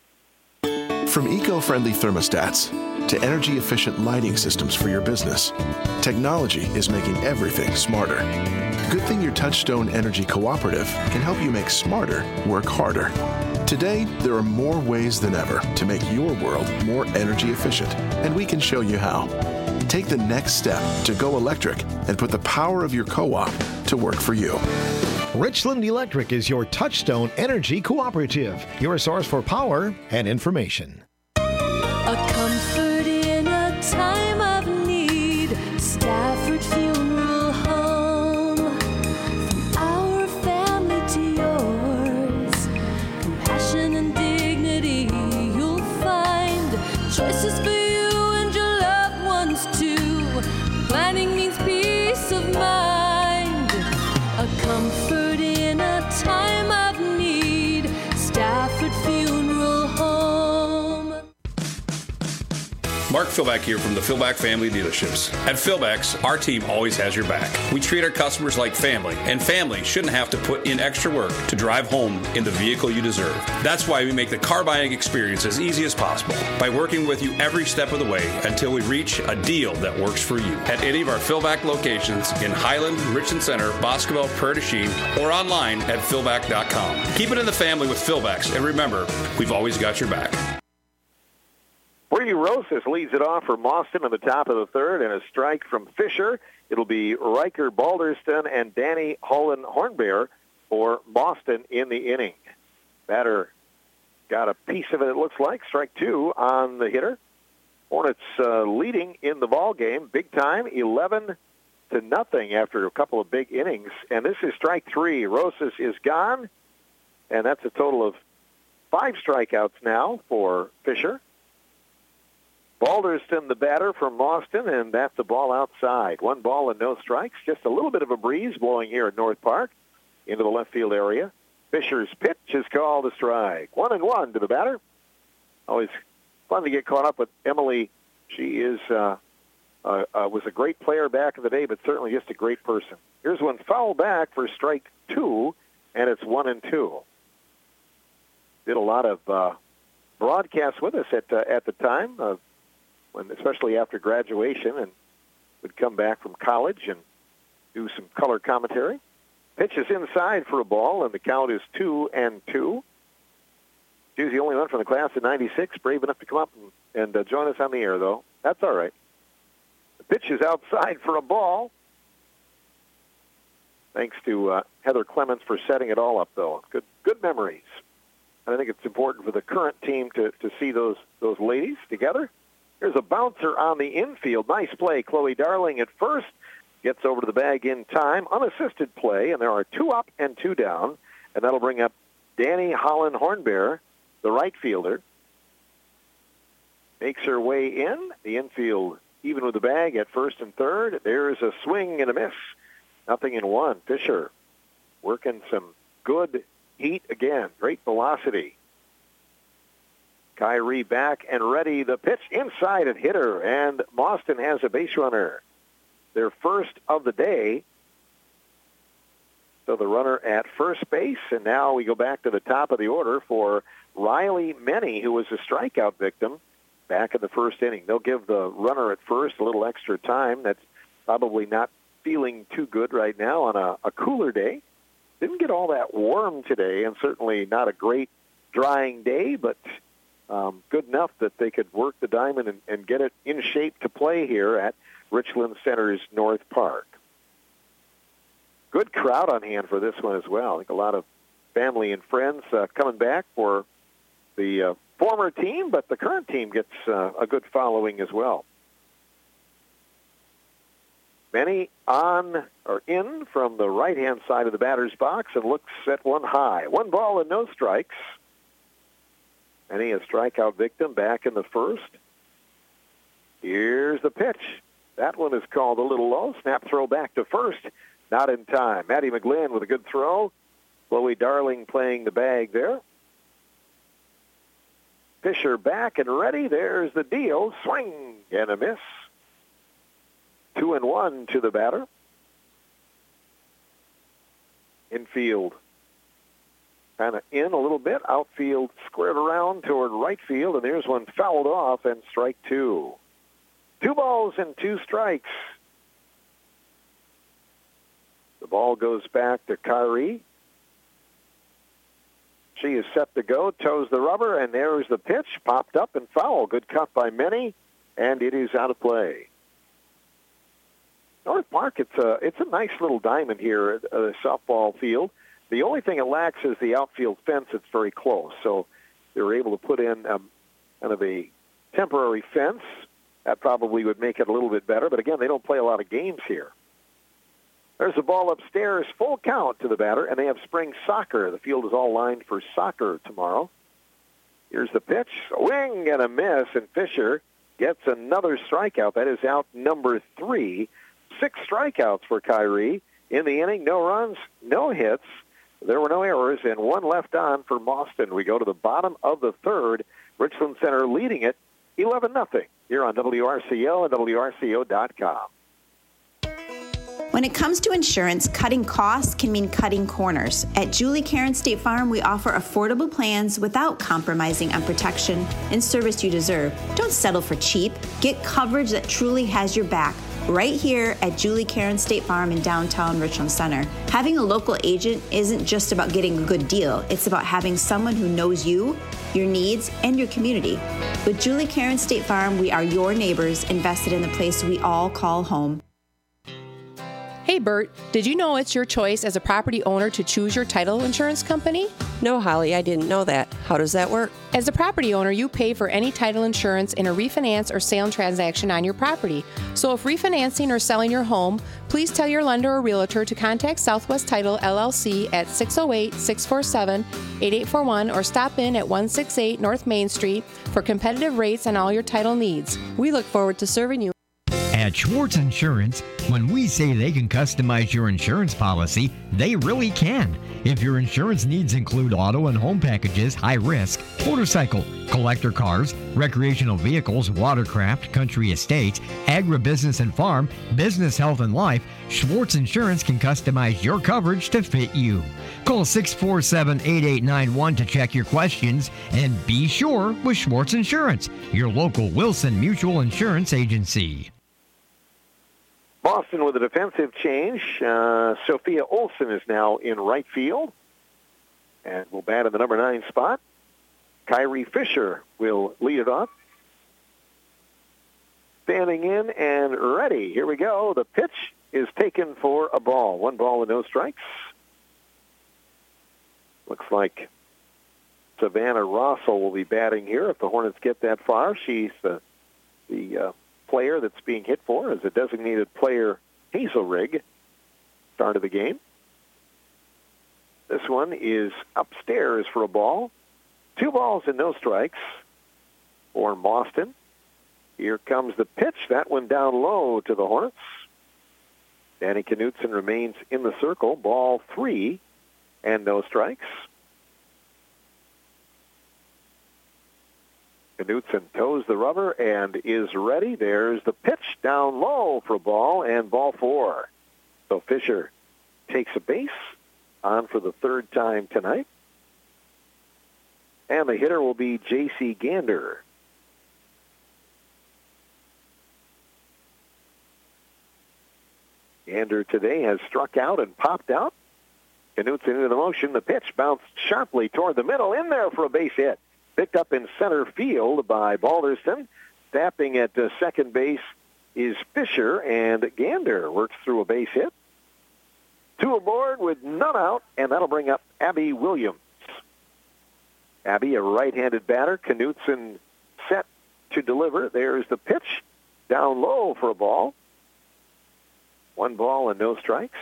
From eco-friendly thermostats to energy-efficient lighting systems for your business, technology is making everything smarter. Good thing your Touchstone Energy Cooperative can help you make smarter work harder. Today, there are more ways than ever to make your world more energy efficient, and we can show you how. Take the next step to go electric and put the power of your co-op to work for you. Richland Electric is your Touchstone Energy Cooperative, your source for power and information. A comfort in a time of need. Stafford Funeral Home. From our family to yours. Compassion and dignity you'll find. Choices for you and your loved ones too. Planning means peace of mind. A comfort in a time of need. Stafford Funeral Home. Mark Philback here from the Philback Family Dealerships. At Philback's, our team always has your back. We treat our customers like family, and family shouldn't have to put in extra work to drive home in the vehicle you deserve. That's why we make the car buying experience as easy as possible by working with you every step of the way until we reach a deal that works for you. At any of our Philback locations in Highland, Richland Center, Boscobel, Prairie du Chien, or online at philback.com. Keep it in the family with Philbacks, and remember, we've always got your back. Bree Rosas leads it off for Mauston in the top of the third, and a strike from Fisher. It'll be Riker Balderston and Danny Holland-Hornbear for Mauston in the inning. Batter got a piece of it, it looks like. Strike two on the hitter. Hornets leading in the ball game, big time, 11-0 after a couple of big innings. And this is strike three. Rosas is gone, and that's a total of 5 strikeouts now for Fisher. Balderston, the batter from Mauston, and that's a ball outside. 1 ball and no strikes. Just a little bit of a breeze blowing here at North Park into the left field area. Fisher's pitch is called a strike. 1-1 to the batter. Always fun to get caught up with Emily. She is was a great player back in the day, but certainly just a great person. Here's one foul back for strike 2, and it's 1-2. Did a lot of broadcasts with us at the time, when especially after graduation, and would come back from college and do some color commentary. Pitch is inside for a ball, and the count is 2-2. She was the only one from the class of 96, brave enough to come up and join us on the air, though. That's all right. The pitch is outside for a ball. Thanks to Heather Clements for setting it all up, though. Good memories. And I think it's important for the current team to see those ladies together. Here's a bouncer on the infield. Nice play. Chloe Darling at first. Gets over to the bag in time. Unassisted play, and there are 2 up and 2 down. And that'll bring up Danny Holland-Hornbear, the right fielder. Makes her way in. The infield even with the bag at first and third. There's a swing and a miss. 0-1. Fisher working some good heat again. Great velocity. Kyrie back and ready. The pitch inside at hitter, and Mauston has a base runner. Their first of the day. So the runner at first base, and now we go back to the top of the order for Riley Menny, who was a strikeout victim back in the first inning. They'll give the runner at first a little extra time. That's probably not feeling too good right now on a cooler day. Didn't get all that warm today, and certainly not a great drying day, but good enough that they could work the diamond and get it in shape to play here at Richland Center's North Park. Good crowd on hand for this one as well. I think a lot of family and friends coming back for the former team, but the current team gets a good following as well. Menny on or in from the right-hand side of the batter's box and looks at one high. 1 ball and no strikes. Menny, a strikeout victim back in the first. Here's the pitch. That one is called a little low. Snap throw back to first. Not in time. Maddie McGlynn with a good throw. Chloe Darling playing the bag there. Fisher back and ready. There's the deal. Swing and a miss. 2-1 to the batter. Infield kind of in a little bit. Outfield squared around toward right field, and there's one fouled off, and strike 2. 2 balls and 2 strikes. The ball goes back to Kyrie. She is set to go, toes the rubber, and there's the pitch. Popped up and foul. Good cut by Menny, and it is out of play. North Park, it's a nice little diamond here at the softball field. The only thing it lacks is the outfield fence. It's very close, so they were able to put in kind of a temporary fence. That probably would make it a little bit better, but again, they don't play a lot of games here. There's a ball upstairs, full count to the batter, and they have spring soccer. The field is all lined for soccer tomorrow. Here's the pitch, swing and a miss, and Fisher gets another strikeout. That is out number 3. 6 strikeouts for Kyrie. In the inning, no runs, no hits. There were no errors, and 1 left on for Mauston. We go to the bottom of the third. Richland Center leading it 11-0 here on WRCO and WRCO.com. When it comes to insurance, cutting costs can mean cutting corners. At Julie Karen State Farm, we offer affordable plans without compromising on protection and service you deserve. Don't settle for cheap. Get coverage that truly has your back. right here at Julie Karen State Farm in downtown Richland Center. Having a local agent isn't just about getting a good deal. It's about having someone who knows you, your needs, and your community. With Julie Karen State Farm, we are your neighbors invested in the place we all call home. Hey Bert, did you know it's your choice as a property owner to choose your title insurance company? No, Holly, I didn't know that. How does that work? As a property owner, you pay for any title insurance in a refinance or sale transaction on your property. So if refinancing or selling your home, please tell your lender or realtor to contact Southwest Title LLC at 608-647-8841 or stop in at 168 North Main Street for competitive rates on all your title needs. We look forward to serving you. At Schwartz Insurance, when we say they can customize your insurance policy, they really can. If your insurance needs include auto and home packages, high risk, motorcycle, collector cars, recreational vehicles, watercraft, country estates, agribusiness and farm, business, health, and life, Schwartz Insurance can customize your coverage to fit you. Call 647-8891 to check your questions, and be sure with Schwartz Insurance, your local Wilson Mutual Insurance Agency. Boston with a defensive change. Sophia Olson is now in right field and will bat in the number 9 spot. Kyrie Fisher will lead it off. Standing in and ready. Here we go. The pitch is taken for a ball. 1 ball and no strikes. Looks like Savannah Rossell will be batting here if the Hornets get that far. She's the player that's being hit for as a designated player. Hazelrig started the game. This one is upstairs for a ball. 2 balls and no strikes for Boston. Here comes the pitch. That one down low to the Hornets. Danny Knutson remains in the circle. Ball 3 and no strikes. Knutson toes the rubber and is ready. There's the pitch down low for a ball and ball 4. So Fisher takes a base on for the 3rd time tonight. And the hitter will be J.C. Gander. Gander today has struck out and popped out. Knutson into the motion. The pitch bounced sharply toward the middle. In there for a base hit. Picked up in center field by Balderston. Tapping at second base is Fisher, and Gander works through a base hit. 2 aboard with none out, and that'll bring up Abby Williams. Abby, a right-handed batter. Knutson set to deliver. There's the pitch. Down low for a ball. 1 ball and no strikes.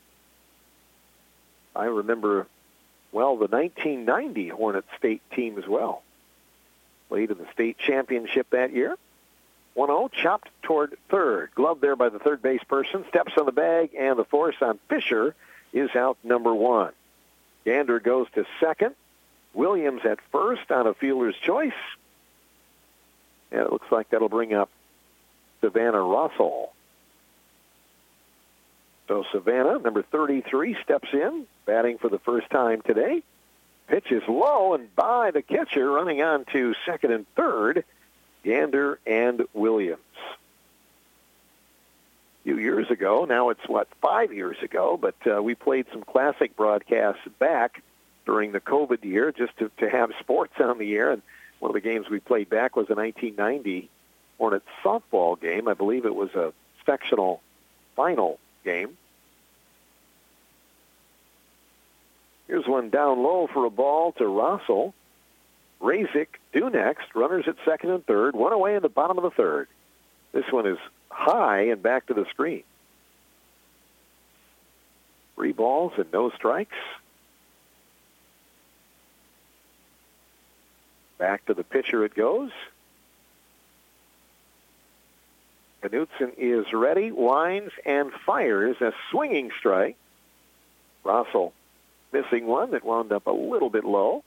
I remember, well, the 1990 Hornet State team as well. Played in the state championship that year. 1-0, chopped toward third. Glove there by the third base person. Steps on the bag, and the force on Fisher is out number 1. Gander goes to second. Williams at first on a fielder's choice. And it looks like that'll bring up Savannah Rossell. So Savannah, number 33, steps in, batting for the first time today. Pitch is low and by the catcher, running on to second and third, Gander and Williams. A few years ago, now it's, 5 years ago, but we played some classic broadcasts back during the COVID year just to have sports on the air. And one of the games we played back was a 1990 Hornets softball game. I believe it was a sectional final game. Here's one down low for a ball to Rossell. Razik due next. Runners at second and third. 1 away in the bottom of the 3rd. This one is high and back to the screen. 3 balls and no strikes. Back to the pitcher it goes. Knutson is ready, winds, and fires a swinging strike. Rossell missing one that wound up a little bit low.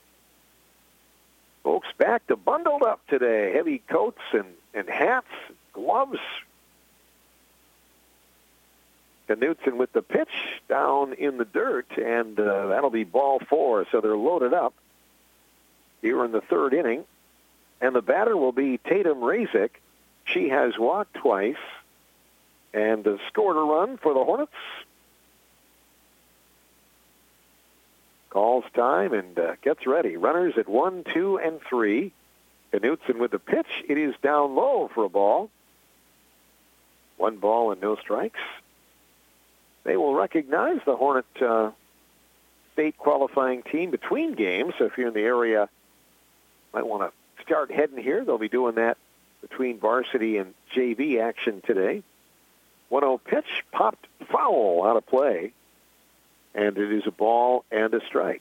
Folks back to bundled up today. Heavy coats and hats, gloves. Knutson with the pitch down in the dirt, and that'll be ball 4. So they're loaded up here in the 3rd inning. And the batter will be Tatum Razik. She has walked twice, And scored a run for the Hornets. Calls time and gets ready. Runners at 1, 2, and 3. Knutson with the pitch. It is down low for a ball. 1 ball and no strikes. They will recognize the Hornet state qualifying team between games. So if you're in the area, might want to start heading here. They'll be doing that between varsity and JV action today. 1-0 pitch, popped foul out of play, and it is a ball and a strike.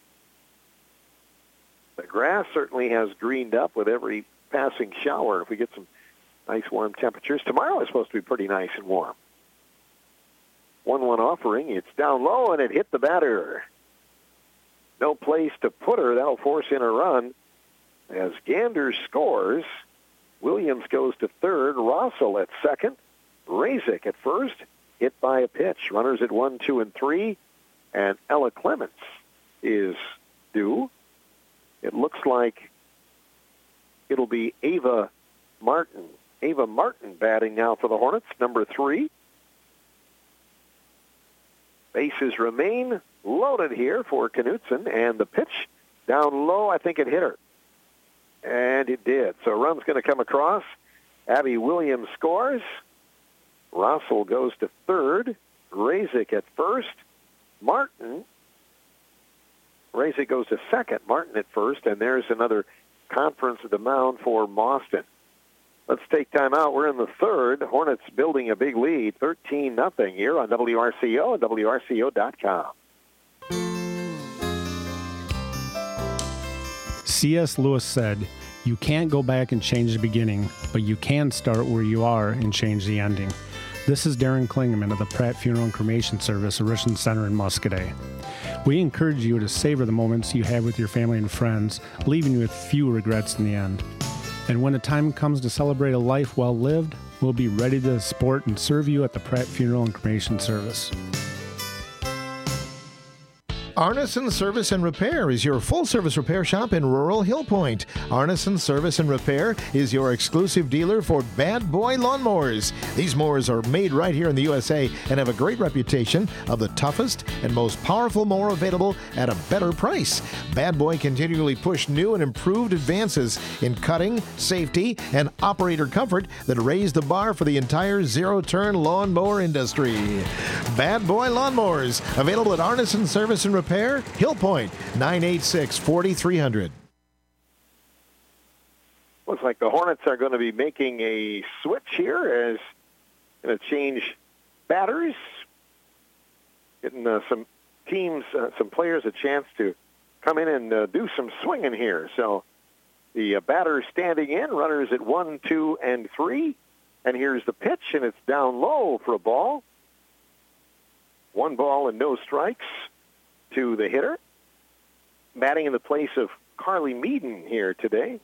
The grass certainly has greened up with every passing shower. If we get some nice warm temperatures, tomorrow is supposed to be pretty nice and warm. 1-1 offering. It's down low, and it hit the batter. No place to put her. That'll force in a run. As Gander scores, Williams goes to third, Rossell at second, Razik at first, hit by a pitch. Runners at 1, 2, and 3, and Ella Clements is due. It looks like it'll be Ava Martin. Ava Martin batting now for the Hornets, number 3. Bases remain loaded here for Knutson, and the pitch down low, I think it hit her. And it did. So a run's going to come across. Abby Williams scores. Russell goes to third. Razik at first. Razik goes to second. Martin at first. And there's another conference at the mound for Mauston. Let's take time out. We're in the third. Hornets building a big lead, 13-0 here on WRCO and WRCO.com. C.S. Lewis said, "You can't go back and change the beginning, but you can start where you are and change the ending." This is Darren Klingeman of the Pratt Funeral and Cremation Service at Richland Center in Muscadet. We encourage you to savor the moments you have with your family and friends, leaving you with few regrets in the end. And when the time comes to celebrate a life well lived, we'll be ready to support and serve you at the Pratt Funeral and Cremation Service. Arneson Service and Repair is your full-service repair shop in rural Hill Point. Arneson Service and Repair is your exclusive dealer for Bad Boy lawnmowers. These mowers are made right here in the USA and have a great reputation of the toughest and most powerful mower available at a better price. Bad Boy continually push new and improved advances in cutting, safety, and operator comfort that raise the bar for the entire zero-turn lawnmower industry. Bad Boy lawnmowers, available at Arneson Service and Repair, Hill Point, 986-4300. Looks like the Hornets are going to be making a switch here as going to change batters, getting some teams, some players a chance to come in and do some swinging here. So the batter standing in, runners at 1, 2, and 3. And here's the pitch, and it's down low for a ball. 1 ball and no strikes to the hitter. Batting in the place of Carly Meaden here today.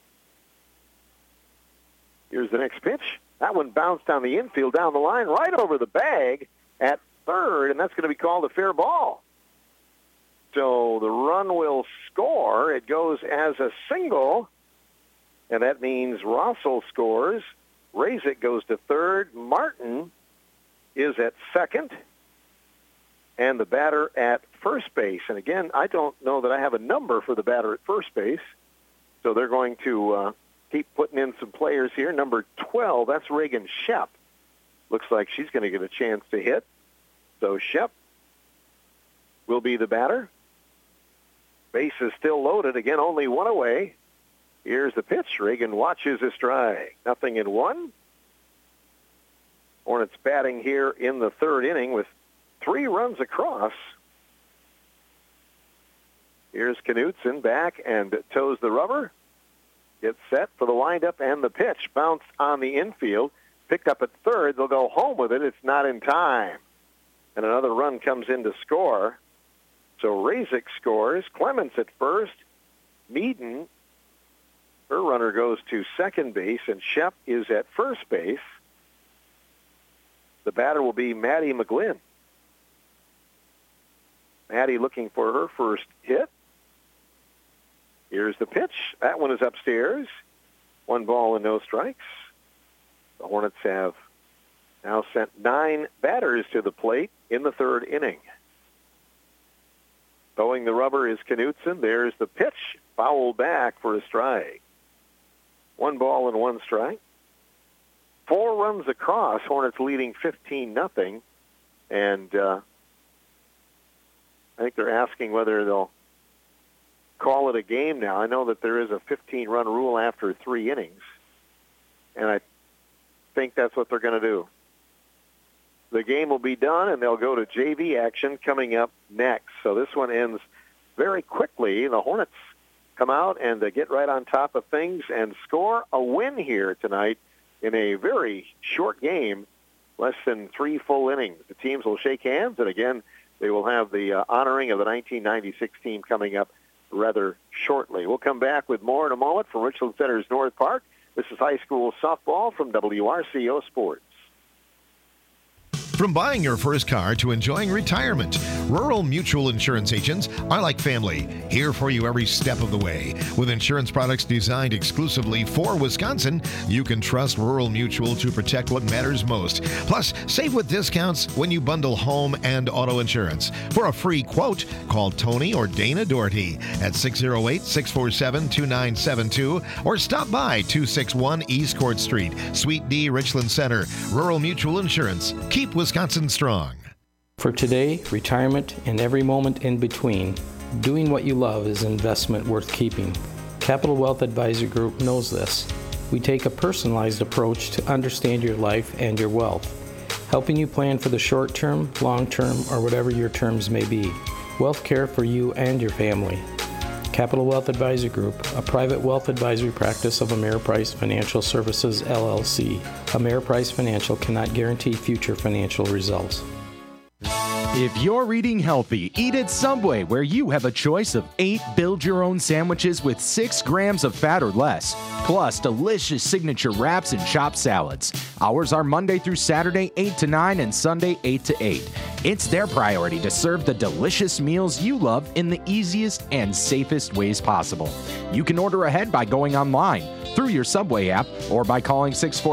Here's the next pitch. That one bounced down the infield, down the line, right over the bag at third, and that's going to be called a fair ball. So the run will score. It goes as a single, and that means Rossell scores. Razik goes to third. Martin is at second. And the batter at first base. And again, I don't know that I have a number for the batter at first base. So they're going to keep putting in some players here. Number 12, that's Reagan Shep. Looks like she's going to get a chance to hit. So Shep will be the batter. Base is still loaded. Again, only 1 away. Here's the pitch. Reagan watches a strike. 0-1. Hornets batting here in the third inning with 3 runs across. Here's Knutson back and toes the rubber. Gets set for the windup and the pitch. Bounced on the infield. Picked up at third. They'll go home with it. It's not in time. And another run comes in to score. So Razik scores. Clements at first. Meaden, her runner goes to second base, and Shep is at first base. The batter will be Maddie McGlynn. Maddie looking for her first hit. Here's the pitch. That one is upstairs. 1 ball and no strikes. The Hornets have now sent 9 batters to the plate in the third inning. Throwing the rubber is Knutson. There's the pitch. Foul back for a strike. 1 ball and 1 strike. 4 runs across. Hornets leading 15-0. And I think they're asking whether they'll call it a game now. I know that there is a 15-run rule after 3 innings. And I think that's what they're going to do. The game will be done, and they'll go to JV action coming up next. So this one ends very quickly. The Hornets come out and get right on top of things and score a win here tonight in a very short game, less than 3 full innings. The teams will shake hands, and again, they will have the honoring of the 1996 team coming up rather shortly. We'll come back with more in a moment from Richland Center's North Park. This is high school softball from WRCO Sports. From buying your first car to enjoying retirement, Rural Mutual Insurance agents are like family, here for you every step of the way. With insurance products designed exclusively for Wisconsin, you can trust Rural Mutual to protect what matters most. Plus, save with discounts when you bundle home and auto insurance. For a free quote, call Tony or Dana Doherty at 608-647-2972 or stop by 261 East Court Street, Suite D, Richland Center. Rural Mutual Insurance. Keep Wisconsin strong. For today, retirement, and every moment in between, doing what you love is an investment worth keeping. Capital Wealth Advisor Group knows this. We take a personalized approach to understand your life and your wealth, helping you plan for the short term, long term, or whatever your terms may be. Wealth care for you and your family. Capital Wealth Advisor Group, a private wealth advisory practice of Ameriprise Financial Services, LLC. Ameriprise Financial cannot guarantee future financial results. If you're eating healthy, eat at Subway, where you have a choice of 8 build-your-own sandwiches with 6 grams of fat or less, plus delicious signature wraps and chopped salads. Hours are Monday through Saturday, 8 to 9, and Sunday, 8 to 8. It's their priority to serve the delicious meals you love in the easiest and safest ways possible. You can order ahead by going online, through your Subway app, or by calling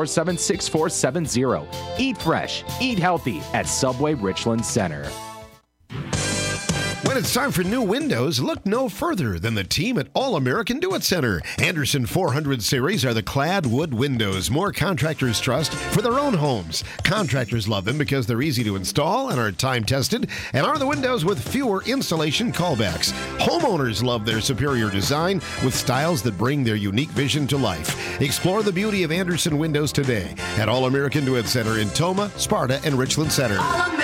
647-6470. Eat fresh, eat healthy at Subway Richland Center. When it's time for new windows, look no further than the team at All American Do It Center. Anderson 400 series are the clad wood windows more contractors trust for their own homes. Contractors love them because they're easy to install and are time-tested, and are the windows with fewer installation callbacks. Homeowners love their superior design with styles that bring their unique vision to life. Explore the beauty of Anderson windows today at All American Do It Center in Toma, Sparta, and Richland Center.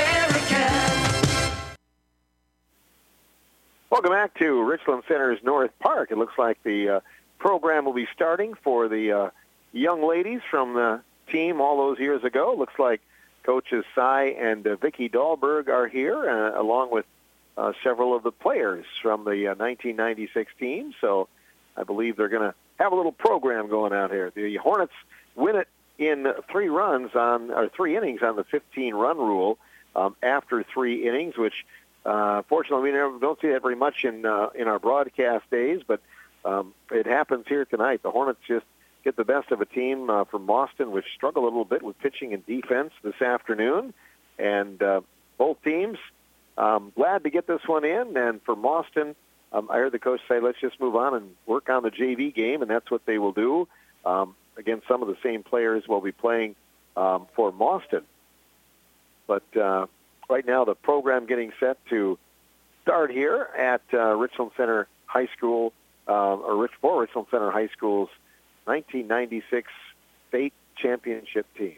Welcome back to Richland Center's North Park. It looks like the program will be starting for the young ladies from the team all those years ago. Looks like coaches Cy and Vicki Dahlberg are here, along with several of the players from the 1996 team. So I believe they're going to have a little program going out here. The Hornets win it in 3 innings on the 15-run rule after 3 innings, which fortunately, we don't see that very much in our broadcast days, but it happens here tonight. The Hornets just get the best of a team from Boston, which struggle a little bit with pitching and defense this afternoon. And both teams glad to get this one in. And for Boston, I heard the coach say, let's just move on and work on the JV game, and that's what they will do. Again, some of the same players will be playing for Boston. But right now, the program getting set to start here at Richland Center High School, for Richland Center High School's 1996 state championship team.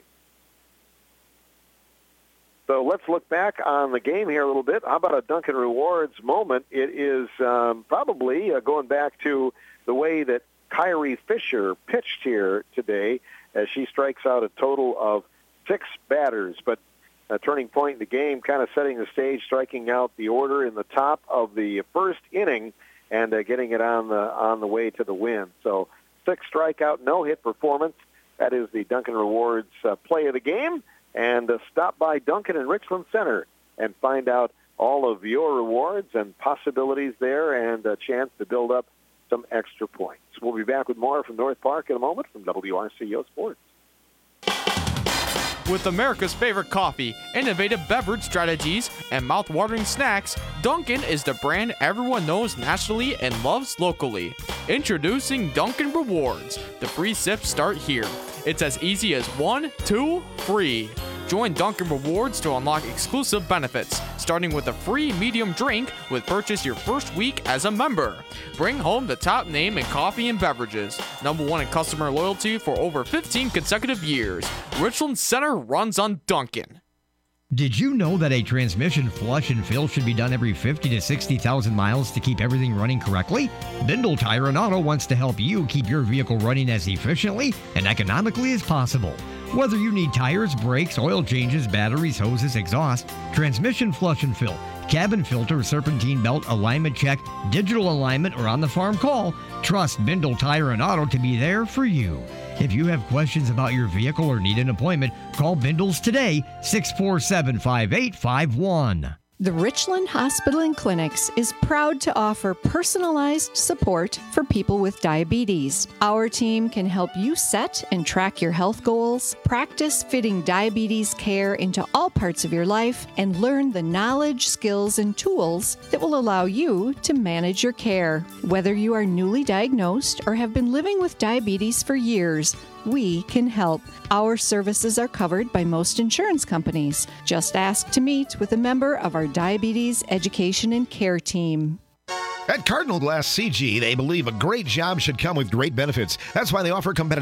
So let's look back on the game here a little bit. How about a Duncan Rewards moment? It is probably going back to the way that Kyrie Fisher pitched here today, as she strikes out a total of 6 batters. But a turning point in the game, kind of setting the stage, striking out the order in the top of the first inning and getting it on the way to the win. So 6 strikeout, no hit performance. That is the Duncan Rewards play of the game. And stop by Duncan in Richland Center and find out all of your rewards and possibilities there, and a chance to build up some extra points. We'll be back with more from North Park in a moment from WRCO Sports. With America's favorite coffee, innovative beverage strategies, and mouth-watering snacks, Dunkin' is the brand everyone knows nationally and loves locally. Introducing Dunkin' Rewards. The free sips start here. It's as easy as 1, 2, free. Join Dunkin' Rewards to unlock exclusive benefits, starting with a free medium drink with purchase your first week as a member. Bring home the top name in coffee and beverages. #1 in customer loyalty for over 15 consecutive years. Richland Center runs on Dunkin'. Did you know that a transmission flush and fill should be done every 50 to 60,000 miles to keep everything running correctly? Bindle Tire and Auto wants to help you keep your vehicle running as efficiently and economically as possible. Whether you need tires, brakes, oil changes, batteries, hoses, exhaust, transmission flush and fill, cabin filter, serpentine belt, alignment check, digital alignment, or on-the-farm call, trust Bindle Tire and Auto to be there for you. If you have questions about your vehicle or need an appointment, call Bindles today, 647-5851. The Richland Hospital and Clinics is proud to offer personalized support for people with diabetes. Our team can help you set and track your health goals, practice fitting diabetes care into all parts of your life, and learn the knowledge, skills, and tools that will allow you to manage your care. Whether you are newly diagnosed or have been living with diabetes for years, we can help. Our services are covered by most insurance companies. Just ask to meet with a member of our Diabetes Education and Care team. At Cardinal Glass CG, they believe a great job should come with great benefits. That's why they offer competitive